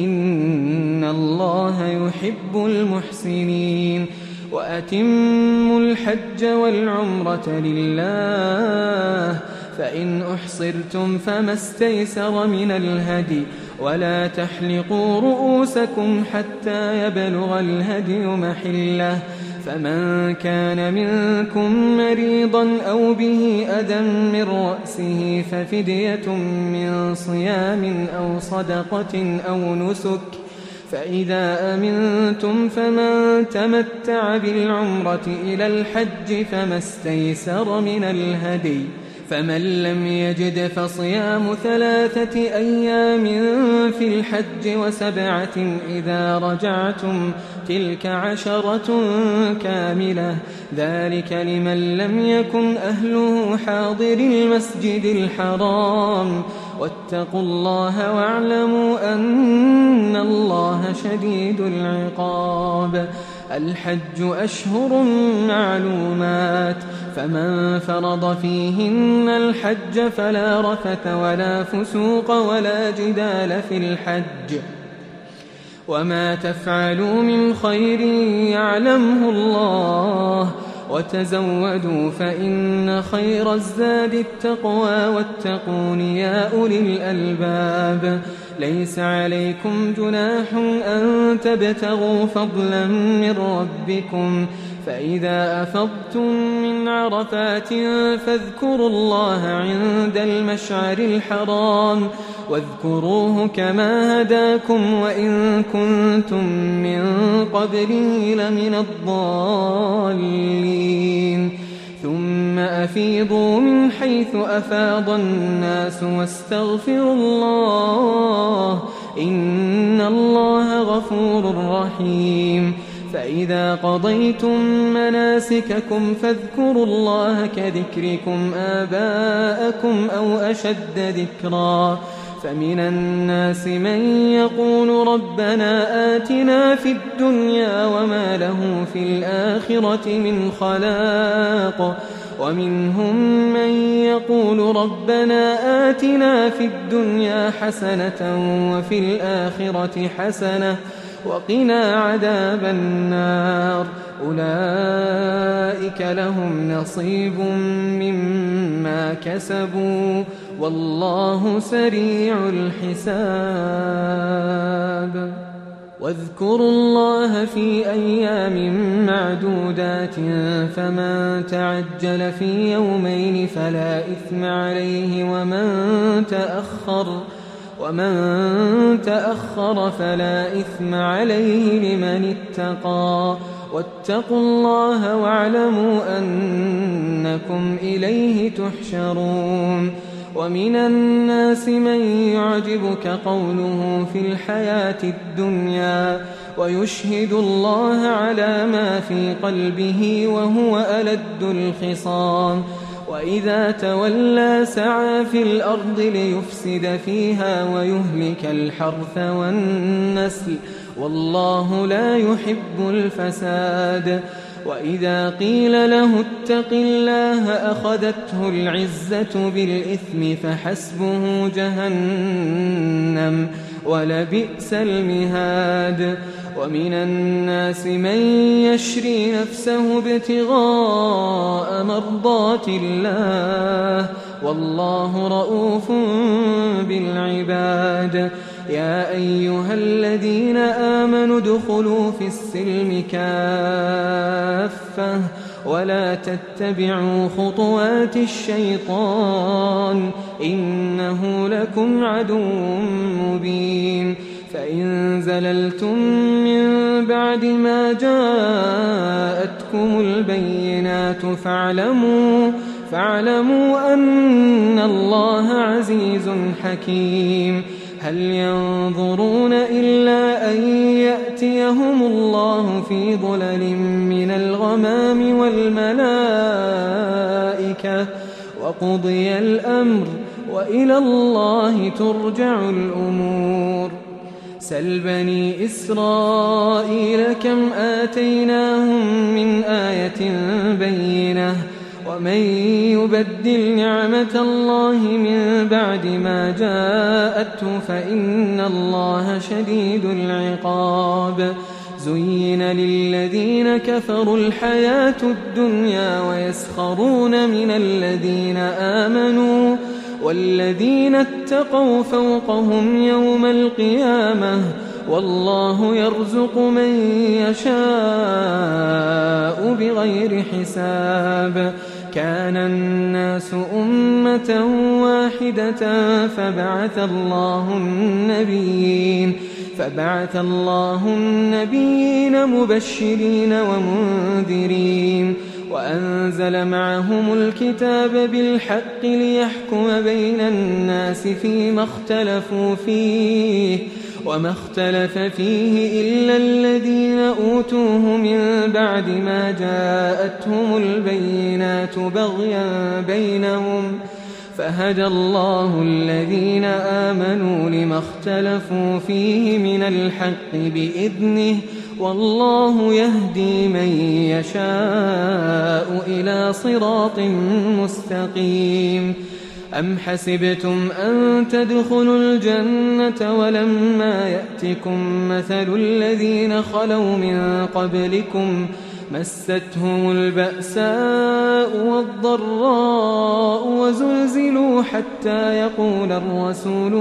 إن الله يحب المحسنين وأتموا الحج والعمرة لله فإن أحصرتم فما استيسر من الهدي ولا تحلقوا رؤوسكم حتى يبلغ الهدي محله فمن كان منكم مريضا أو به أذى من رأسه ففدية من صيام أو صدقة أو نسك فإذا أمنتم فمن تمتع بالعمرة إلى الحج فما استيسر من الهدي فمن لم يجد فصيام 3 أيام في الحج و7 إذا رجعتم تلك 10 كاملة ذلك لمن لم يكن أهله حاضر المسجد الحرام واتقوا الله واعلموا أن الله شديد العقاب الحج أشهر معلومات فمن فرض فيهن الحج فلا رفث ولا فسوق ولا جدال في الحج وما تفعلوا من خير يعلمه الله وتزودوا فإن خير الزاد التقوى واتقون يا أولي الألباب ليس عليكم جناح أن تبتغوا فضلا من ربكم فإذا أفضتم من عرفات فاذكروا الله عند المشعر الحرام واذكروه كما هداكم وإن كنتم من قبله لمن الضالين ثم أفيضوا من حيث أفاض الناس واستغفروا الله إن الله غفور رحيم فإذا قضيتم مناسككم فاذكروا الله كذكركم آباءكم أو أشد ذكرا فمن الناس من يقول ربنا آتنا في الدنيا وما له في الآخرة من خلاق ومنهم من يقول ربنا آتنا في الدنيا حسنة وفي الآخرة حسنة وقنا عذاب النار أولئك لهم نصيب مما كسبوا والله سريع الحساب واذكروا الله في أيام معدودات فمن تعجل في يومين فلا إثم عليه ومن تأخر فلا إثم عليه لمن اتقى واتقوا الله واعلموا أنكم إليه تحشرون ومن الناس من يعجبك قوله في الحياة الدنيا ويشهد الله على ما في قلبه وهو ألد الخصام وإذا تولى سعى في الأرض ليفسد فيها ويهلك الحرث والنسل والله لا يحب الفساد وإذا قيل له اتق الله أخذته العزة بالإثم فحسبه جهنم ولبئس المهاد ومن الناس من يشري نفسه ابتغاء مرضات الله والله رؤوف بالعباد يا أيها الذين آمنوا ادخلوا في السلم كافة ولا تتبعوا خطوات الشيطان إنه لكم عدو مبين فإن زللتم من بعد ما جاءتكم البينات فاعلموا أن الله عزيز حكيم هل ينظرون إلا أن يأتيهم الله في ظلل من الغمام والملائكة وقضي الأمر وإلى الله ترجع الأمور سل بني إسرائيل كم آتيناهم من آية بينة ومن يبدل نعمة الله من بعد ما جاءته فإن الله شديد العقاب زين للذين كفروا الحياة الدنيا ويسخرون من الذين آمنوا والذين اتقوا فوقهم يوم القيامة والله يرزق من يشاء بغير حساب كان الناس أمة واحدة فبعث الله النبيين مبشرين ومنذرين وأنزل معهم الكتاب بالحق ليحكم بين الناس فيما اختلفوا فيه وما اختلف فيه إلا الذين أوتوه من بعد ما جاءتهم البينات بغيا بينهم فهدى الله الذين آمنوا لما اختلفوا فيه من الحق بإذنه والله يهدي من يشاء إلى صراط مستقيم أم حسبتم أن تدخلوا الجنة ولما يأتكم مثل الذين خلوا من قبلكم مستهم البأساء والضراء وزلزلوا حتى يقول الرسول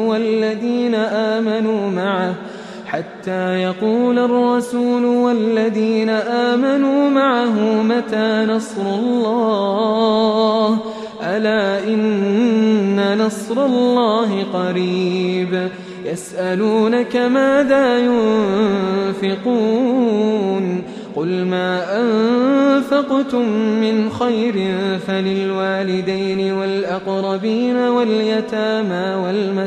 والذين آمنوا معه متى نصر الله ألا إن نصر الله قريب يسألونك ماذا ينفقون قل ما أنفقتم من خير فللوالدين والأقربين واليتامى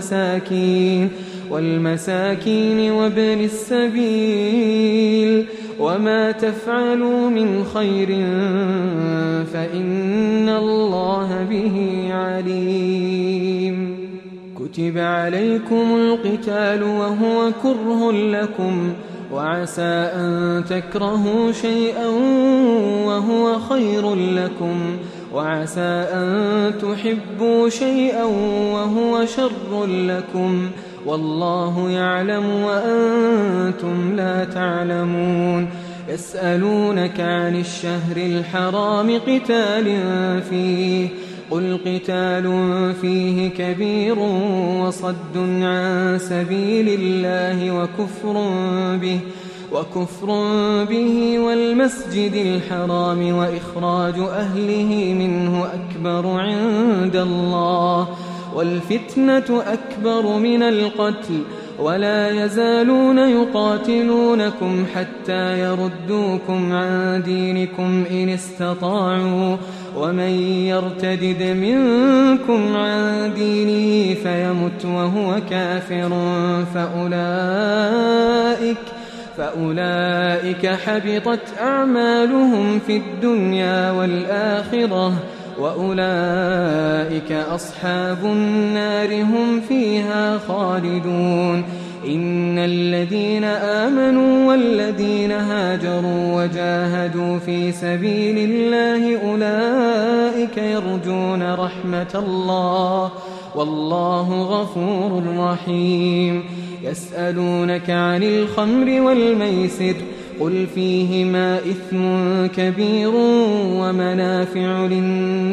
والمساكين وابن السبيل وما تفعلوا من خير فإن الله به عليم كتب عليكم القتال وهو كره لكم وعسى أن تكرهوا شيئا وهو خير لكم وعسى أن تحبوا شيئا وهو شر لكم والله يعلم وأنتم لا تعلمون يسألونك عن الشهر الحرام قتال فيه قل قتال فيه كبير وصد عن سبيل الله وكفر به والمسجد الحرام وإخراج أهله منه أكبر عند الله والفتنة أكبر من القتل ولا يزالون يقاتلونكم حتى يردوكم عن دينكم إن استطاعوا ومن يرتدد منكم عن دينه فيمت وهو كافر فأولئك حبطت أعمالهم في الدنيا والآخرة وأولئك أصحاب النار هم فيها خالدون إن الذين آمنوا والذين هاجروا وجاهدوا في سبيل الله أولئك يرجون رحمة الله والله غفور رحيم يسألونك عن الخمر والميسر قل فيهما إثم كبير ومنافع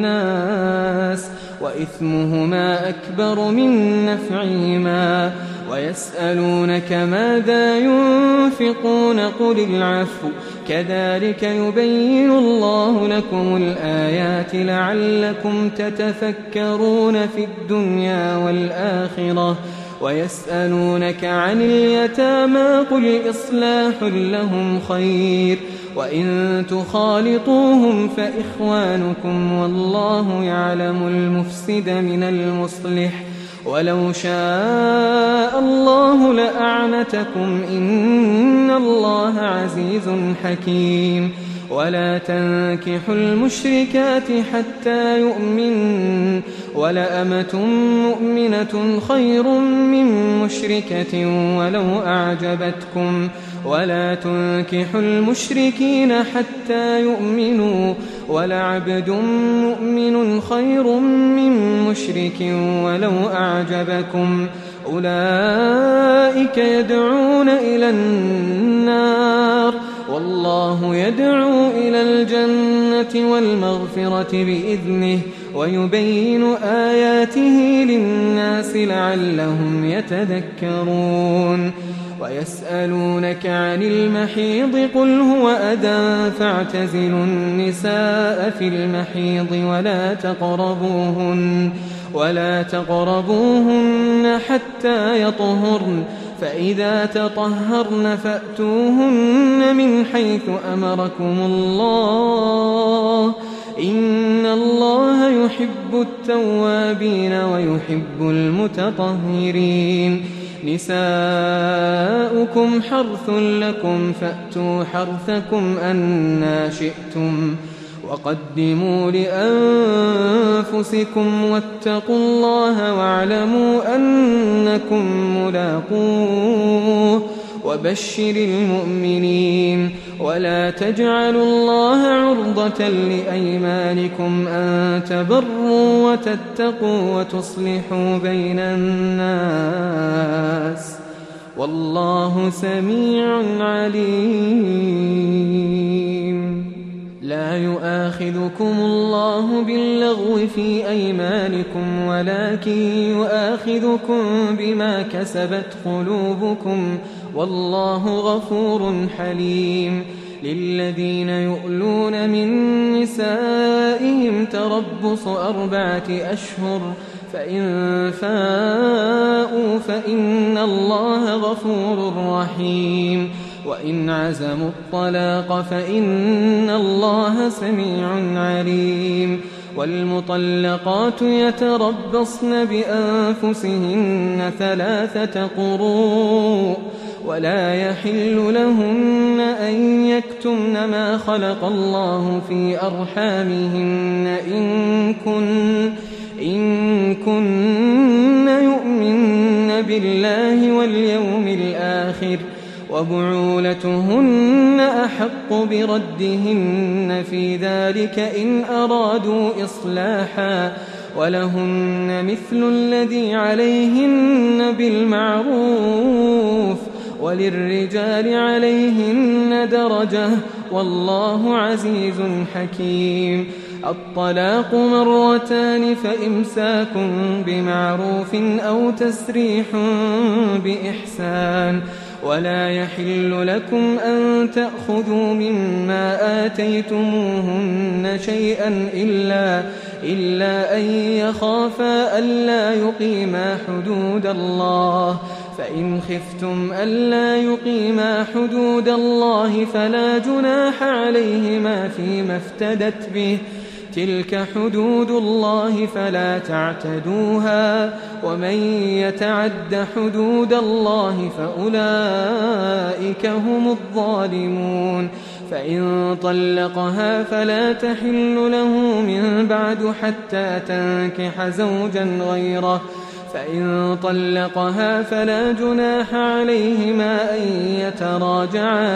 للناس وإثمهما أكبر من نفعهما ويسألونك ماذا ينفقون قل العفو كذلك يبين الله لكم الآيات لعلكم تتفكرون في الدنيا والآخرة ويسألونك عن اليتامى قل إصلاح لهم خير وإن تخالطوهم فإخوانكم والله يعلم المفسد من المصلح ولو شاء الله لأعنتكم إن الله عزيز حكيم ولا تنكحوا المشركات حتى يؤمنن ولأمة مؤمنة خير من مشركة ولو أعجبتكم ولا تنكحوا المشركين حتى يؤمنوا ولعبد مؤمن خير من مشرك ولو أعجبكم أولئك يدعون إلى النار والله يدعو إلى الجنة والمغفرة بإذنه ويبين آياته للناس لعلهم يتذكرون ويسألونك عن المحيض قل هو أذى فاعتزلوا النساء في المحيض ولا تقربوهن حتى يطهرن فإذا تطهرن فأتوهن من حيث أمركم الله إن الله يحب التوابين ويحب المتطهرين نساؤكم حرث لكم فأتوا حرثكم أنى شئتم وقدموا لأنفسكم واتقوا الله واعلموا أنكم ملاقوه وبشر المؤمنين ولا تجعلوا الله عرضة لأيمانكم أن تبروا وتتقوا وتصلحوا بين الناس والله سميع عليم لا يؤاخذكم الله باللغو في أيمانكم ولكن يؤاخذكم بما كسبت قلوبكم والله غفور حليم للذين يؤلون من نسائهم تربص 4 أشهر فإن فاءوا فإن الله غفور رحيم وإن عزموا الطلاق فإن الله سميع عليم والمطلقات يتربصن بأنفسهن 3 قروء ولا يحل لهن أن يكتمن ما خلق الله في أرحامهن إن كن يؤمن بالله واليوم الآخر وبعولتهن أحق بردهن في ذلك إن أرادوا إصلاحا ولهن مثل الذي عليهن بالمعروف وللرجال عليهن درجة والله عزيز حكيم الطلاق 2 فإمساك بمعروف أو تسريح بإحسان ولا يحل لكم أن تأخذوا مما آتيتموهن شيئا إلا أن يخافا ألا يقيما حدود الله فإن خفتم ألا يقيما حدود الله فلا جناح عليهما فيما افتدت به تلك حدود الله فلا تعتدوها ومن يتعد حدود الله فأولئك هم الظالمون فإن طلقها فلا تحل له من بعد حتى تنكح زوجا غيره فإن طلقها فلا جناح عليهما أن يتراجعا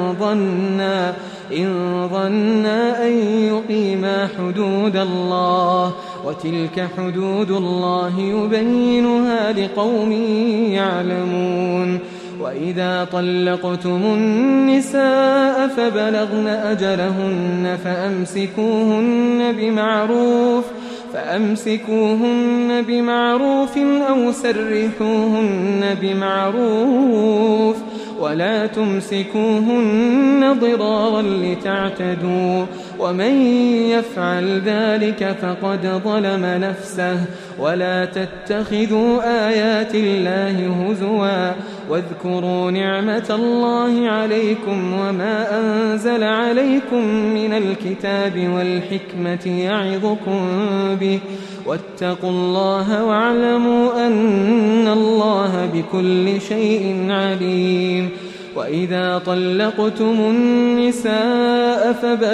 إن ظنا أن يقيما حدود الله وتلك حدود الله يبينها لقوم يعلمون وإذا طلقتم النساء فبلغن أجلهن فأمسكوهن بمعروف أو سرحوهن بمعروف ولا تمسكوهن ضرارا لتعتدوا ومن يفعل ذلك فقد ظلم نفسه ولا تتخذوا آيات الله هزوا واذكروا نعمة الله عليكم وما أنزل عليكم من الكتاب والحكمة يعظكم به واتقوا الله واعلموا أن الله بكل شيء عليم. وإذا طلقتم النساء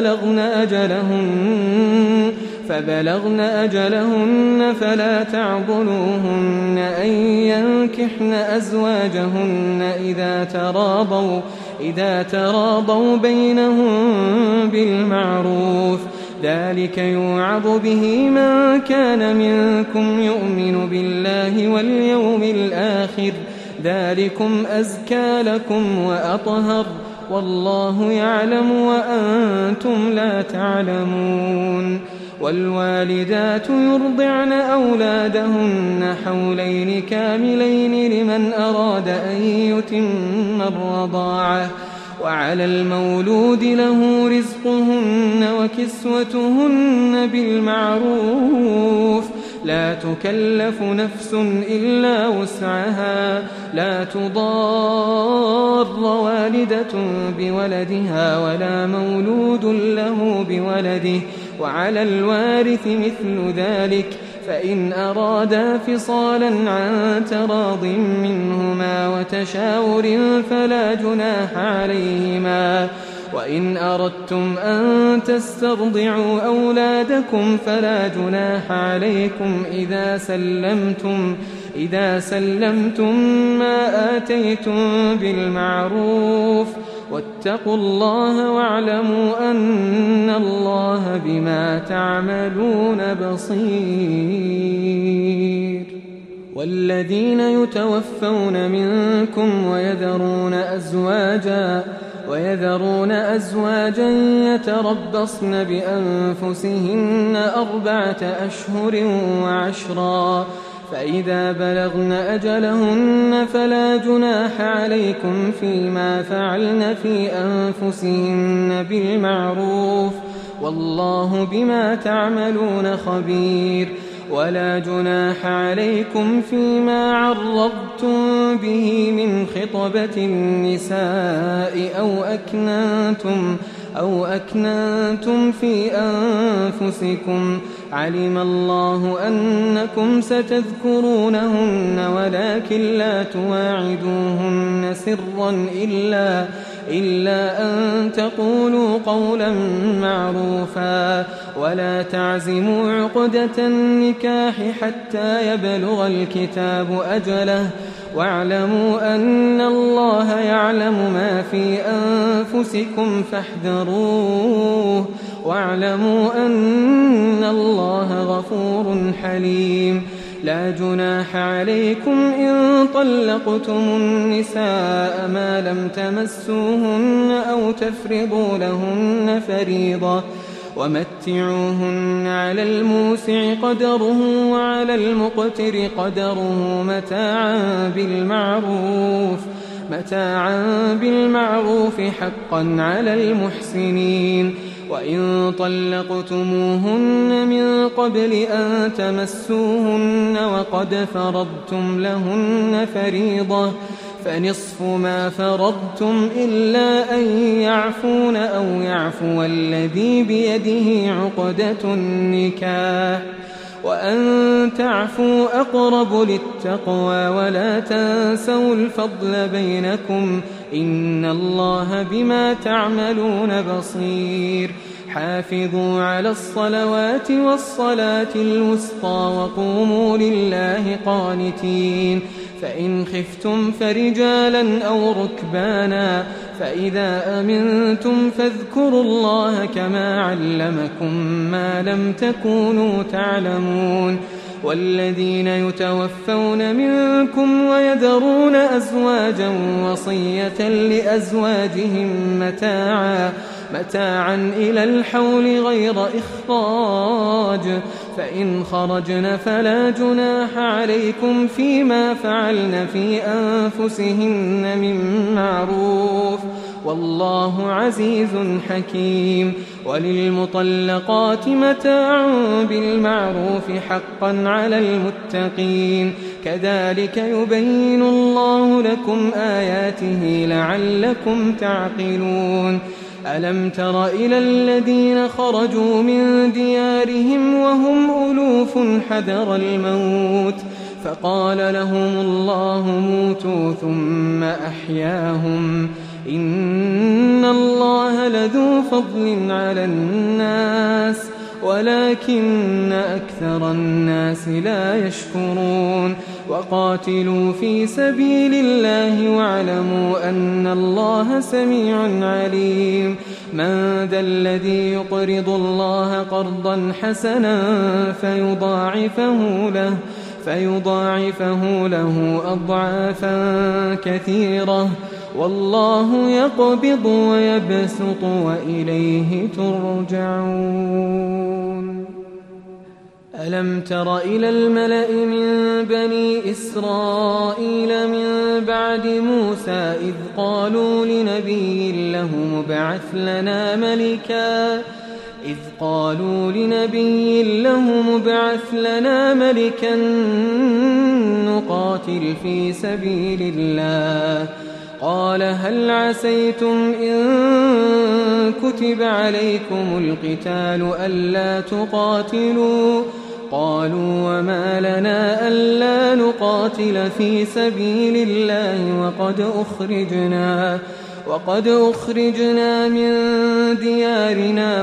فبلغن أجلهن فلا تعضلوهن أن ينكحن أزواجهن إذا تراضوا بينهم بالمعروف ذلك يوعظ به من كان منكم يؤمن بالله واليوم الآخر ذلكم أزكى لكم وأطهر والله يعلم وأنتم لا تعلمون. والوالدات يرضعن أولادهن حولين كاملين لمن أراد أن يتم الرضاعة وعلى المولود له رزقهن وكسوتهن بالمعروف لا تكلف نفس إلا وسعها لا تضار والدة بولدها ولا مولود له بولده وعلى الوارث مثل ذلك فإن أرادا فصالا عن تراض منهما وتشاور فلا جناح عليهما وإن أردتم أن تسترضعوا أولادكم فلا جناح عليكم إذا سلمتم ما آتيتم بالمعروف واتقوا الله واعلموا أن الله بما تعملون بصير. والذين يتوفون منكم ويذرون أزواجا يتربصن بأنفسهن 4 أشهر وعشرا فإذا بلغن أجلهن فلا جناح عليكم فيما فعلن في أنفسهن بالمعروف والله بما تعملون خبير. ولا جناح عليكم فيما عرضتم به من خطبة النساء أو أكننتم في أنفسكم علم الله أنكم ستذكرونهن ولكن لا تواعدوهن سرا إلا أن تقولوا قولا معروفا ولا تعزموا عقدة النكاح حتى يبلغ الكتاب أجله واعلموا أن الله يعلم ما في أنفسكم فاحذروه واعلموا أن الله غفور حليم. لا جناح عليكم إن طلقتم النساء ما لم تمسوهن أو تفرضوا لهن فريضة ومتعوهن على الموسع قدره وعلى المقتر قدره متاعا بالمعروف حقا على المحسنين. وإن طلقتموهن من قبل أن تمسوهن وقد فرضتم لهن فريضة فنصف ما فرضتم إلا أن يعفون أو يعفو الذي بيده عقدة النكاح وأن تعفوا أقرب للتقوى ولا تنسوا الفضل بينكم إن الله بما تعملون بصير. حافظوا على الصلوات والصلاة الوسطى وقوموا لله قانتين. فإن خفتم فرجالا أو ركبانا فإذا أمنتم فاذكروا الله كما علمكم ما لم تكونوا تعلمون. والذين يتوفون منكم ويذرون أزواجا وصية لأزواجهم متاعا إلى الحول غير إخراج، فإن خرجن فلا جناح عليكم فيما فعلن في أنفسهن من معروف، والله عزيز حكيم. وللمطلقات متاع بالمعروف حقا على المتقين، كذلك يبين الله لكم آياته لعلكم تعقلون. ألم تر إلى الذين خرجوا من ديارهم وهم ألوف حذر الموت فقال لهم الله موتوا ثم أحياهم، إن الله لذو فضل على الناس ولكن أكثر الناس لا يشكرون. وقاتلوا في سبيل الله واعلموا أن الله سميع عليم. من ذا الذي يقرض الله قرضا حسنا فيضاعفه له أضعافا كثيرة، والله يقبض ويبسط وإليه ترجعون. ألم تر إلى الملأ من بني إسرائيل من بعد موسى إذ قالوا لنبي له مبعث لنا ملكا نقاتل في سبيل الله، قال هل عسيتم إن كتب عليكم القتال ألا تقاتلوا؟ قالوا وما لنا ألا نقاتل في سبيل الله وقد أخرجنا من ديارنا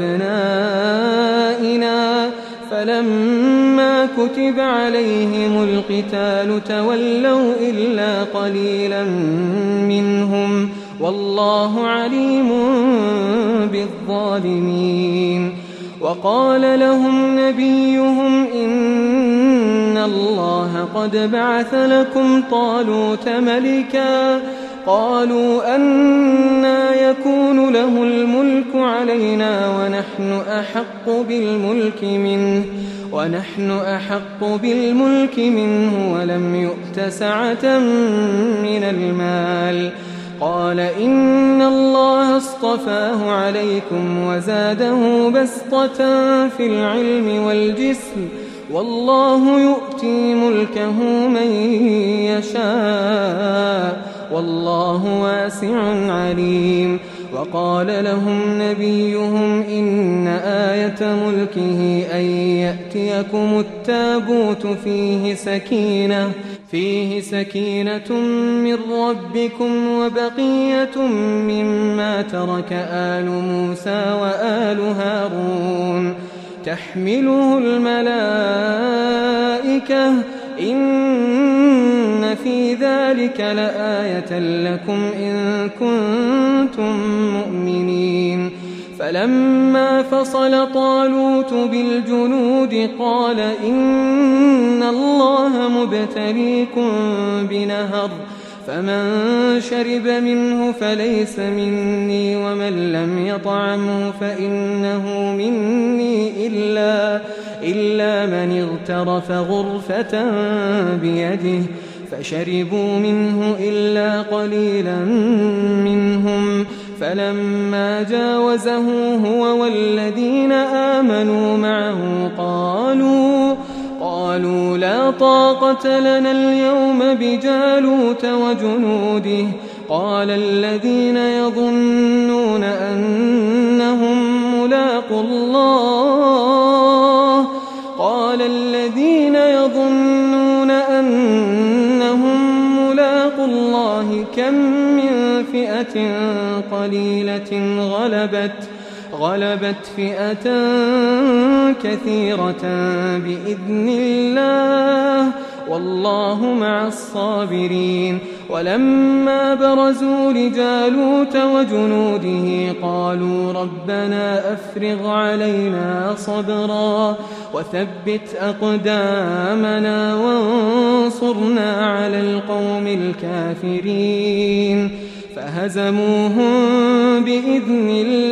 وأبنائنا، فلما كتب عليهم القتال تولوا إلا قليلا منهم، والله عليم بالظالمين. وقال لهم نبيهم إن الله قد بعث لكم طالوت ملكا، قالوا أنى يكون له الملك علينا ونحن أحق بالملك منه ولم يؤت سعة من المال. قال إن الله اصطفاه عليكم وزاده بسطة في العلم والجسم، والله يؤتي ملكه من يشاء والله واسع عليم. وقال لهم نبيهم إن آية ملكه أن يأتيكم التابوت فيه سكينة من ربكم وبقية مما ترك آل موسى وآل هارون تحمله الملائكة، إن في ذلك لآية لكم إن كنتم مؤمنين. فلما فصل طالوت بالجنود قال إن الله مبتليكم بنهر، فمن شرب منه فليس مني ومن لم يطعمه فإنه مني إلا من اغترف غرفة بيده، فشربوا منه إلا قليلا منهم. فلما جاوزه هو والذين آمنوا معه قالوا لا طاقة لنا اليوم بجالوت وجنوده. قال الذين يظنون أنهم ملاقو الله كم من فئة قليلة غلبت فئة كثيرة بإذن الله والله مع الصابرين. ولما برزوا لجالوت وجنوده قالوا ربنا أفرغ علينا صبرا وثبت أقدامنا وانصرنا على القوم الكافرين. فهزموهم بإذن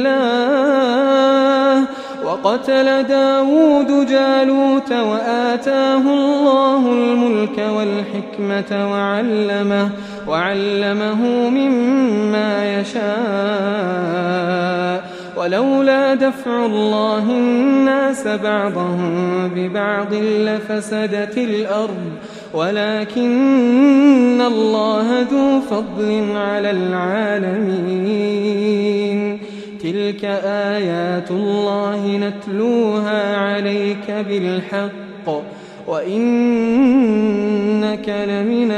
الله. وقتل داود جالوت وآتاه الله الملك والحكمة وعلمه مما يشاء. ولولا دفع الله الناس بعضهم ببعض لفسدت الأرض ولكن الله ذو فضل على العالمين. تلك آيات الله نتلوها عليك بالحق وإنك لمن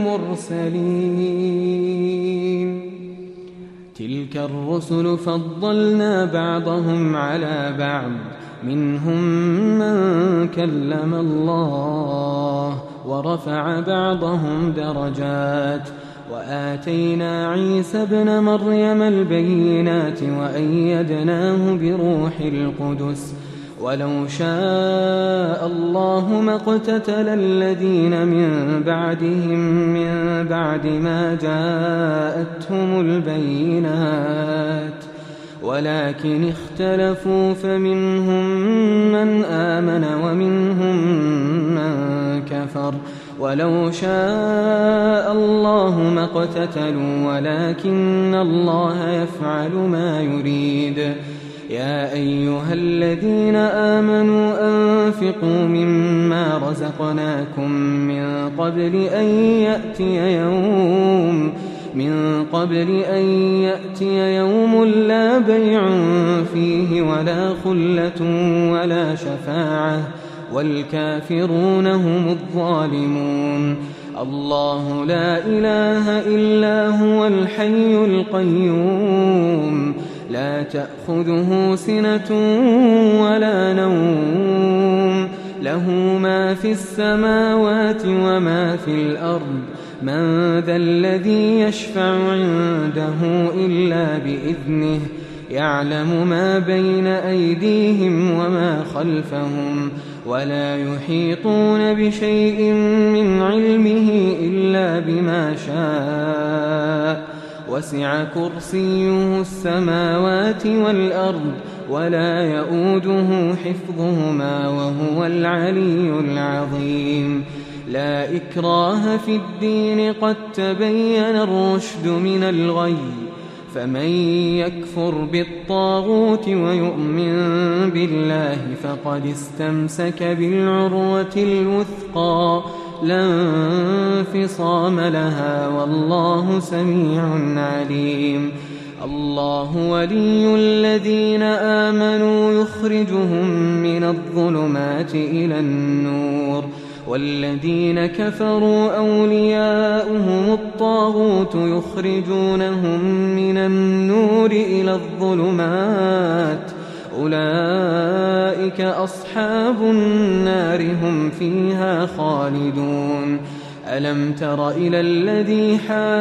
المرسلين. تلك الرسل فضلنا بعضهم على بعض منهم من كلم الله ورفع بعضهم درجات وآتينا عيسى ابن مريم البينات وأيدناه بروح القدس. ولو شاء الله ما اقتتل الذين من بعدهم من بعد ما جاءتهم البينات ولكن اختلفوا فمنهم من آمن ومنهم من كفر. ولو شاء الله ما اقتتلوا ولكن الله يفعل ما يريد. يا أيها الذين آمنوا أنفقوا مما رزقناكم من قبل أن يأتي يوم لا بيع فيه ولا خلة ولا شفاعة والكافرون هم الظالمون. الله لا إله إلا هو الحي القيوم لا تأخذه سنة ولا نوم له ما في السماوات وما في الأرض. من ذا الذي يشفع عنده إلا بإذنه يعلم ما بين أيديهم وما خلفهم ولا يحيطون بشيء من علمه إلا بما شاء. وسع كرسيه السماوات والأرض ولا يؤوده حفظهما وهو العلي العظيم. لا إكراه في الدين قد تبين الرشد من الغي. فمن يكفر بالطاغوت ويؤمن بالله فقد استمسك بالعروة الوثقى لا انفصام لها والله سميع عليم. الله ولي الذين آمنوا يخرجهم من الظلمات إلى النور والذين كفروا أولياؤهم الطاغوت يخرجونهم من النور إلى الظلمات أولئك أصحاب النار هم فيها خالدون. ألم تر إلى الذي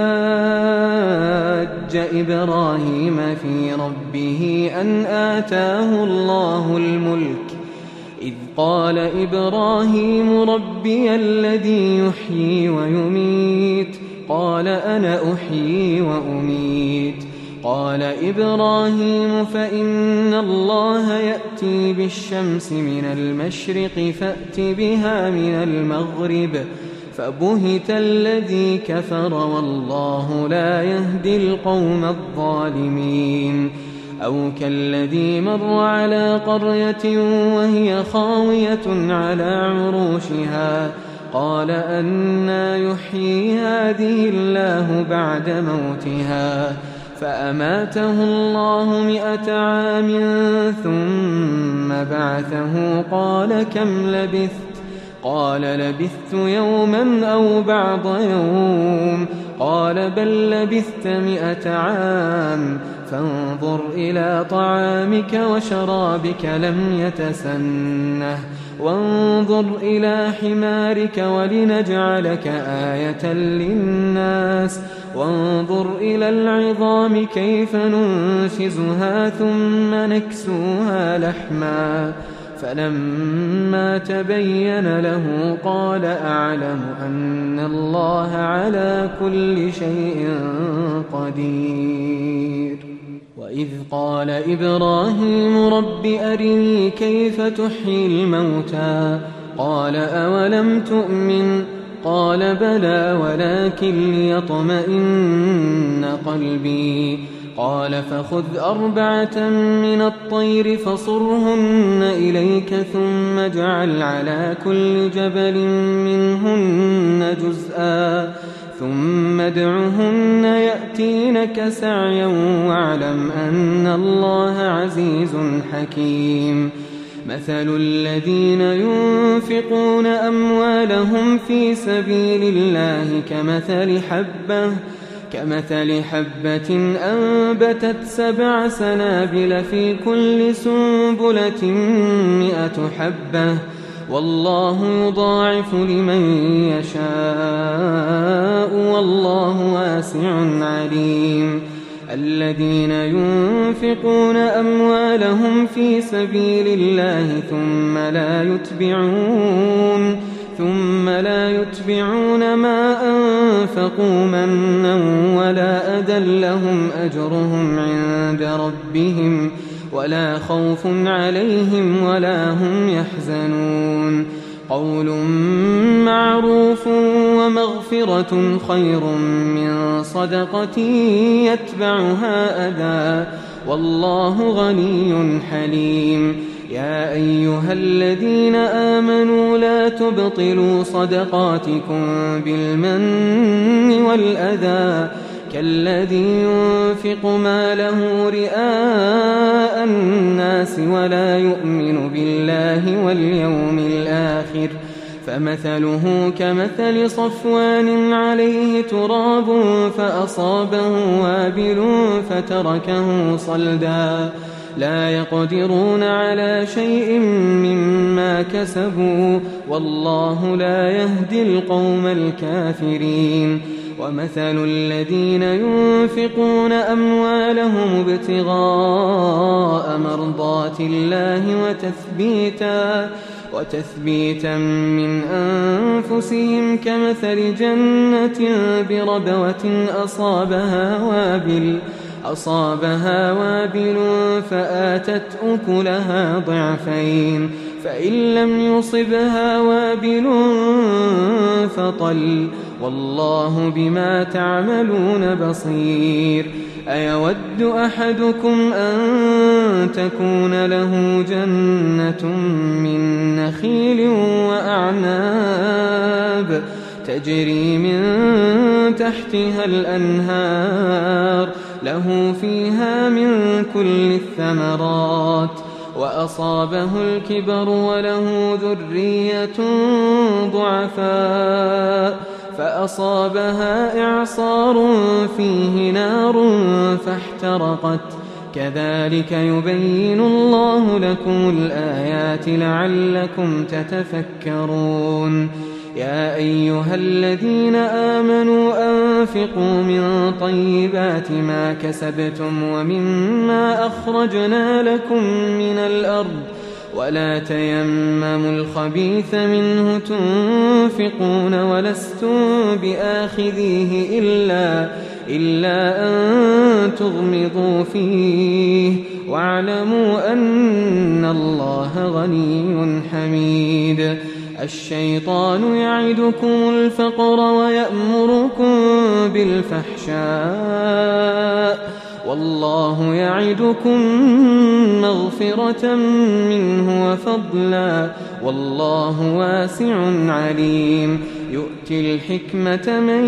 حاج إبراهيم في ربه أن آتاه الله الملك إذ قال إبراهيم ربي الذي يحيي ويميت قال أنا أحيي وأميت. قال إبراهيم فإن الله يأتي بالشمس من المشرق فأت بها من المغرب فبهت الذي كفر والله لا يهدي القوم الظالمين. أو كالذي مر على قرية وهي خاوية على عروشها قال أنى يحيي هذه الله بعد موتها فأماته الله 100 عام ثم بعثه قال كم لبثت قال لبثت يوما أو بعض يوم قال بل لبثت 100 عام فانظر إلى طعامك وشرابك لم يتسنه وانظر إلى حمارك ولنجعلك آية للناس وانظر إلى العظام كيف ننشزها ثم نكسوها لحما فلما تبين له قال أعلم أن الله على كل شيء قدير. وإذ قال إبراهيم رب أرني كيف تحيي الموتى قال أولم تؤمن قال بلى ولكن ليطمئن قلبي قال فخذ 4 من الطير فصرهن إليك ثم اجعل على كل جبل منهن جزءا ثم ادعهن يأتينك سعيا واعلم أن الله عزيز حكيم. مثل الذين ينفقون أموالهم في سبيل الله كمثل حبة أنبتت 7 سنابل في كل سنبلة 100 حبة والله يضاعف لمن يشاء والله واسع عليم. الذين ينفقون أموالهم في سبيل الله ثم لا يتبعون ما أنفقوا منا ولا أذى لهم أجرهم عند ربهم ولا خوف عليهم ولا هم يحزنون. قول معروف ومغفرة خير من صدقة يتبعها أذى والله غني حليم. يا أيها الذين آمنوا لا تبطلوا صدقاتكم بالمن والأذى كالذي ينفق ماله رئاء الناس ولا يؤمن بالله واليوم الآخر فمثله كمثل صفوان عليه تراب فأصابه وابل فتركه صلدا لا يقدرون على شيء مما كسبوا والله لا يهدي القوم الكافرين. ومثل الذين ينفقون أموالهم ابتغاء مرضات الله وتثبيتا من أنفسهم كمثل جنة بربوة أصابها وابل فآتت أكلها ضعفين فإن لم يصبها وابل فطل والله بما تعملون بصير. أيود أحدكم أن تكون له جنة من نخيل وأعناب تجري من تحتها الأنهار له فيها من كل الثمرات وأصابه الكبر وله ذرية ضعفاء فأصابها إعصار فيه نار فاحترقت كذلك يبين الله لكم الآيات لعلكم تتفكرون. يا أيها الذين آمنوا أنفقوا من طيبات ما كسبتم ومما أخرجنا لكم من الأرض ولا تيمموا الخبيث منه تنفقون ولستم بآخذيه إلا أن تغمضوا فيه واعلموا أن الله غني حميد. الشيطان يعدكم الفقر ويأمركم بالفحشاء والله يعدكم مغفرة منه وفضلا والله واسع عليم. يؤتي الحكمة من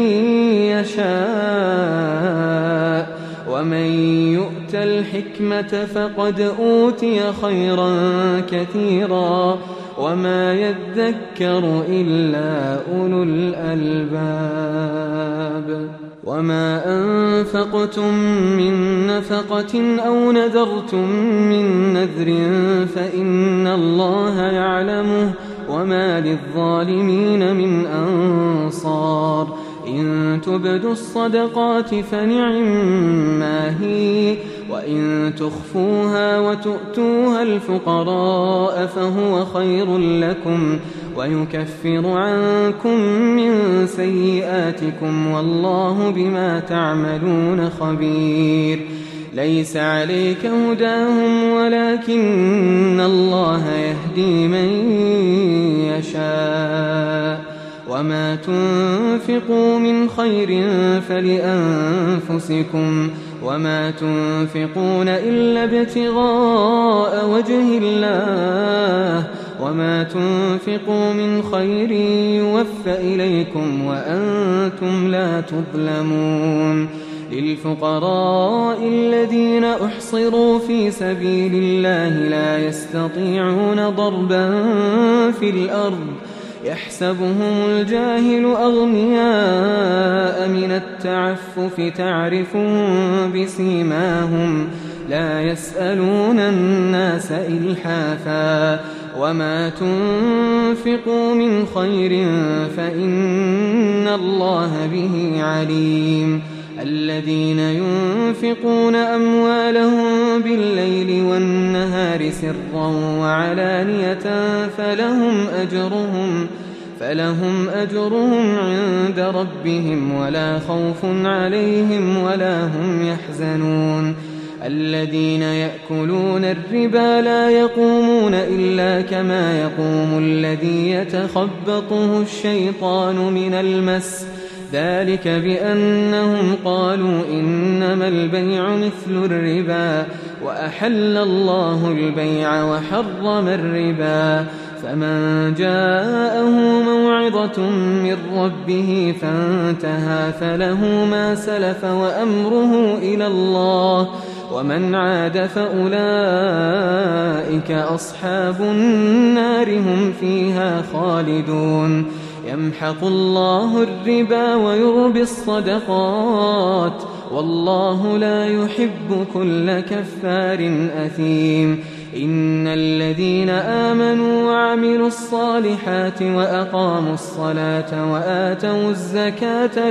يشاء ومن يؤت الحكمة فقد أوتي خيرا كثيرا وما يذكر إلا أولو الألباب. وما أنفقتم من نفقة أو نذرتم من نذر فإن الله يعلمه وما للظالمين من أنصار. إن تبدوا الصدقات فنعما هي وإن تخفوها وتؤتوها الفقراء فهو خير لكم ويكفر عنكم من سيئاتكم والله بما تعملون خبير ليس عليك هداهم ولكن الله يهدي من يشاء وما تنفقوا من خير فلأنفسكم وما تنفقون إلا ابتغاء وجه الله وما تنفقوا من خير يوفى إليكم وأنتم لا تظلمون للفقراء الذين أحصروا في سبيل الله لا يستطيعون ضربا في الأرض يحسبهم الجاهل أغنياء من التعفف تعرفهم بسيماهم لا يسألون الناس إلحافا وما تنفقوا من خير فإن الله به عليم الذين ينفقون أموالهم بالليل والنهار سرا وعلانية فلهم أجرهم عند ربهم ولا خوف عليهم ولا هم يحزنون الذين يأكلون الربا لا يقومون إلا كما يقوم الذي يتخبطه الشيطان من المس ذلك بأنهم قالوا إنما البيع مثل الربا وأحل الله البيع وحرم الربا فمن جاءه موعظة من ربه فانتهى فله ما سلف وأمره إلى الله ومن عاد فأولئك أصحاب النار هم فيها خالدون يمحق الله الربا ويربي الصدقات والله لا يحب كل كفار أثيم إن الذين آمنوا وعملوا الصالحات وأقاموا الصلاة وآتوا الزكاة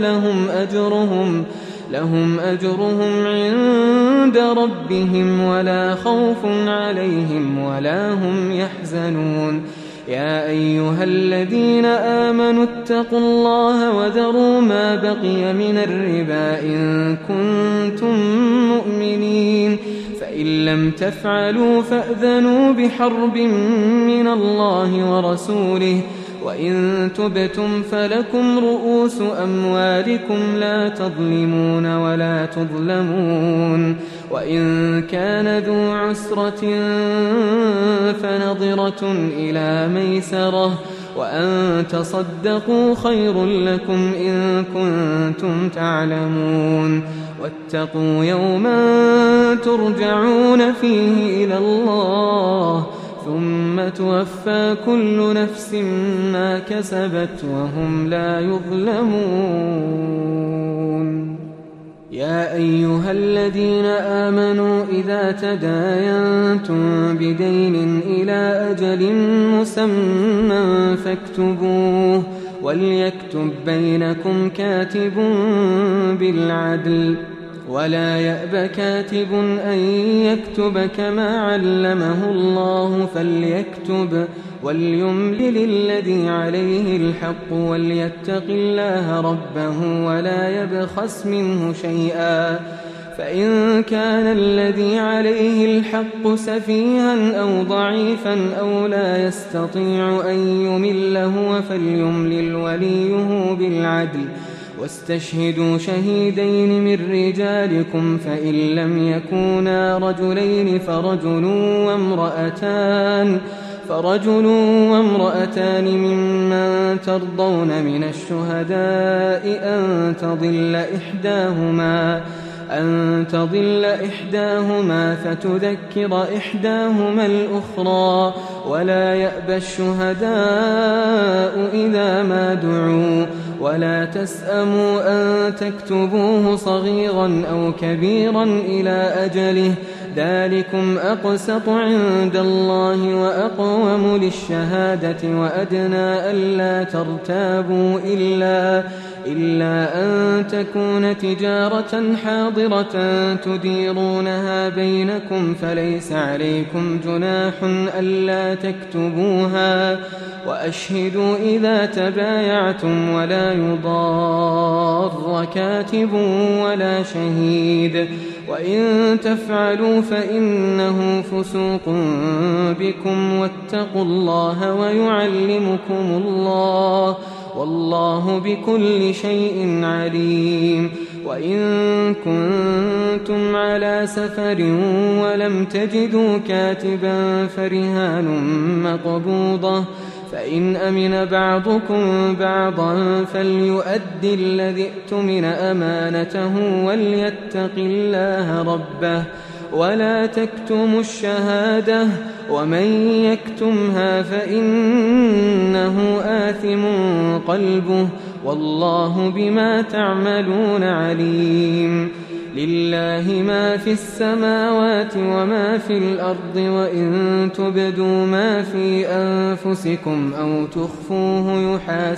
لهم أجرهم عند ربهم ولا خوف عليهم ولا هم يحزنون يا أيها الذين آمنوا اتقوا الله وذروا ما بقي من الربا إن كنتم مؤمنين فإن لم تفعلوا فأذنوا بحرب من الله ورسوله وإن تبتم فلكم رؤوس أموالكم لا تظلمون ولا تظلمون وإن كان ذو عسرة فنظرة إلى ميسرة وأن تصدقوا خير لكم إن كنتم تعلمون واتقوا يوما ترجعون فيه إلى الله ثم توفى كل نفس ما كسبت وهم لا يظلمون يا أيها الذين آمنوا إذا تداينتم بدين إلى أجل مسمى فاكتبوه وليكتب بينكم كاتب بالعدل ولا يأب كاتب أن يكتب كما علمه الله فليكتب وليملل الذي عليه الحق وليتق الله ربه ولا يبخس منه شيئا فإن كان الذي عليه الحق سفيها أو ضعيفا أو لا يستطيع أن يمل هو فليملل وليه بالعدل واستشهدوا شهيدين من رجالكم فإن لم يكونا رجلين فرجل وامرأتان ممن ترضون من الشهداء أن تضل إحداهما فتذكر إحداهما الأخرى ولا يأبى الشهداء إذا ما دعوا ولا تسأموا أن تكتبوه صغيرا أو كبيرا إلى أجله ذلكم أقسط عند الله وأقوم للشهادة وأدنى ألا ترتابوا إلا أن تكون تجارة حاضرة تديرونها بينكم فليس عليكم جناح ألا تكتبوها وأشهدوا إذا تبايعتم ولا يضار كاتب ولا شهيد وإن تفعلوا فإنه فسوق بكم واتقوا الله ويعلمكم الله والله بكل شيء عليم وإن كنتم على سفر ولم تجدوا كاتبا فرهان مقبوضة فإن أمن بعضكم بعضا فليؤد الذي اؤتمن أمانته وليتق الله ربه ولا تكتموا الشهادة ومن يكتمها فإنه آثم قلبه والله بما تعملون عليم لله ما في السماوات وما في الأرض وإن تبدوا ما في أنفسكم أو تخفوه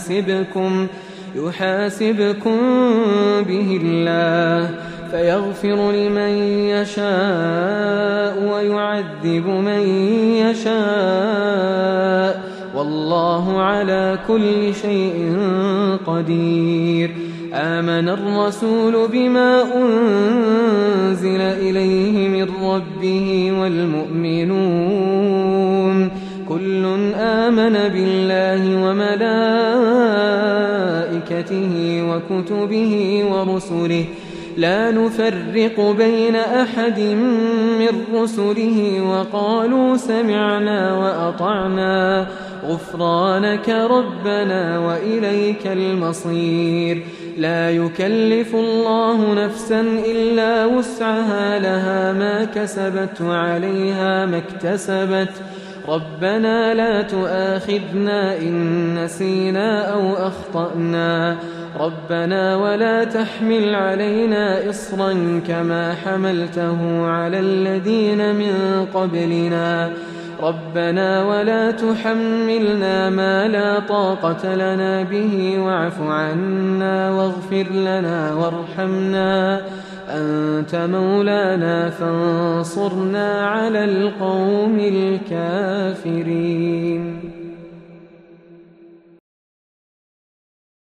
يحاسبكم به الله فيغفر لمن يشاء ويعذب من يشاء والله على كل شيء قدير آمن الرسول بما أنزل إليه من ربه والمؤمنون كل آمن بالله وملائكته وكتبه ورسله لا نفرق بين أحد من رسله وقالوا سمعنا وأطعنا غفرانك ربنا وإليك المصير لا يكلف الله نفسا إلا وسعها لها ما كسبت وعليها ما اكتسبت ربنا لا تؤاخذنا إن نسينا أو أخطأنا ربنا ولا تحمل علينا إصرا كما حملته على الذين من قبلنا ربنا ولا تحملنا ما لا طاقة لنا به واعف عنا واغفر لنا وارحمنا أنت مولانا فانصرنا على القوم الكافرين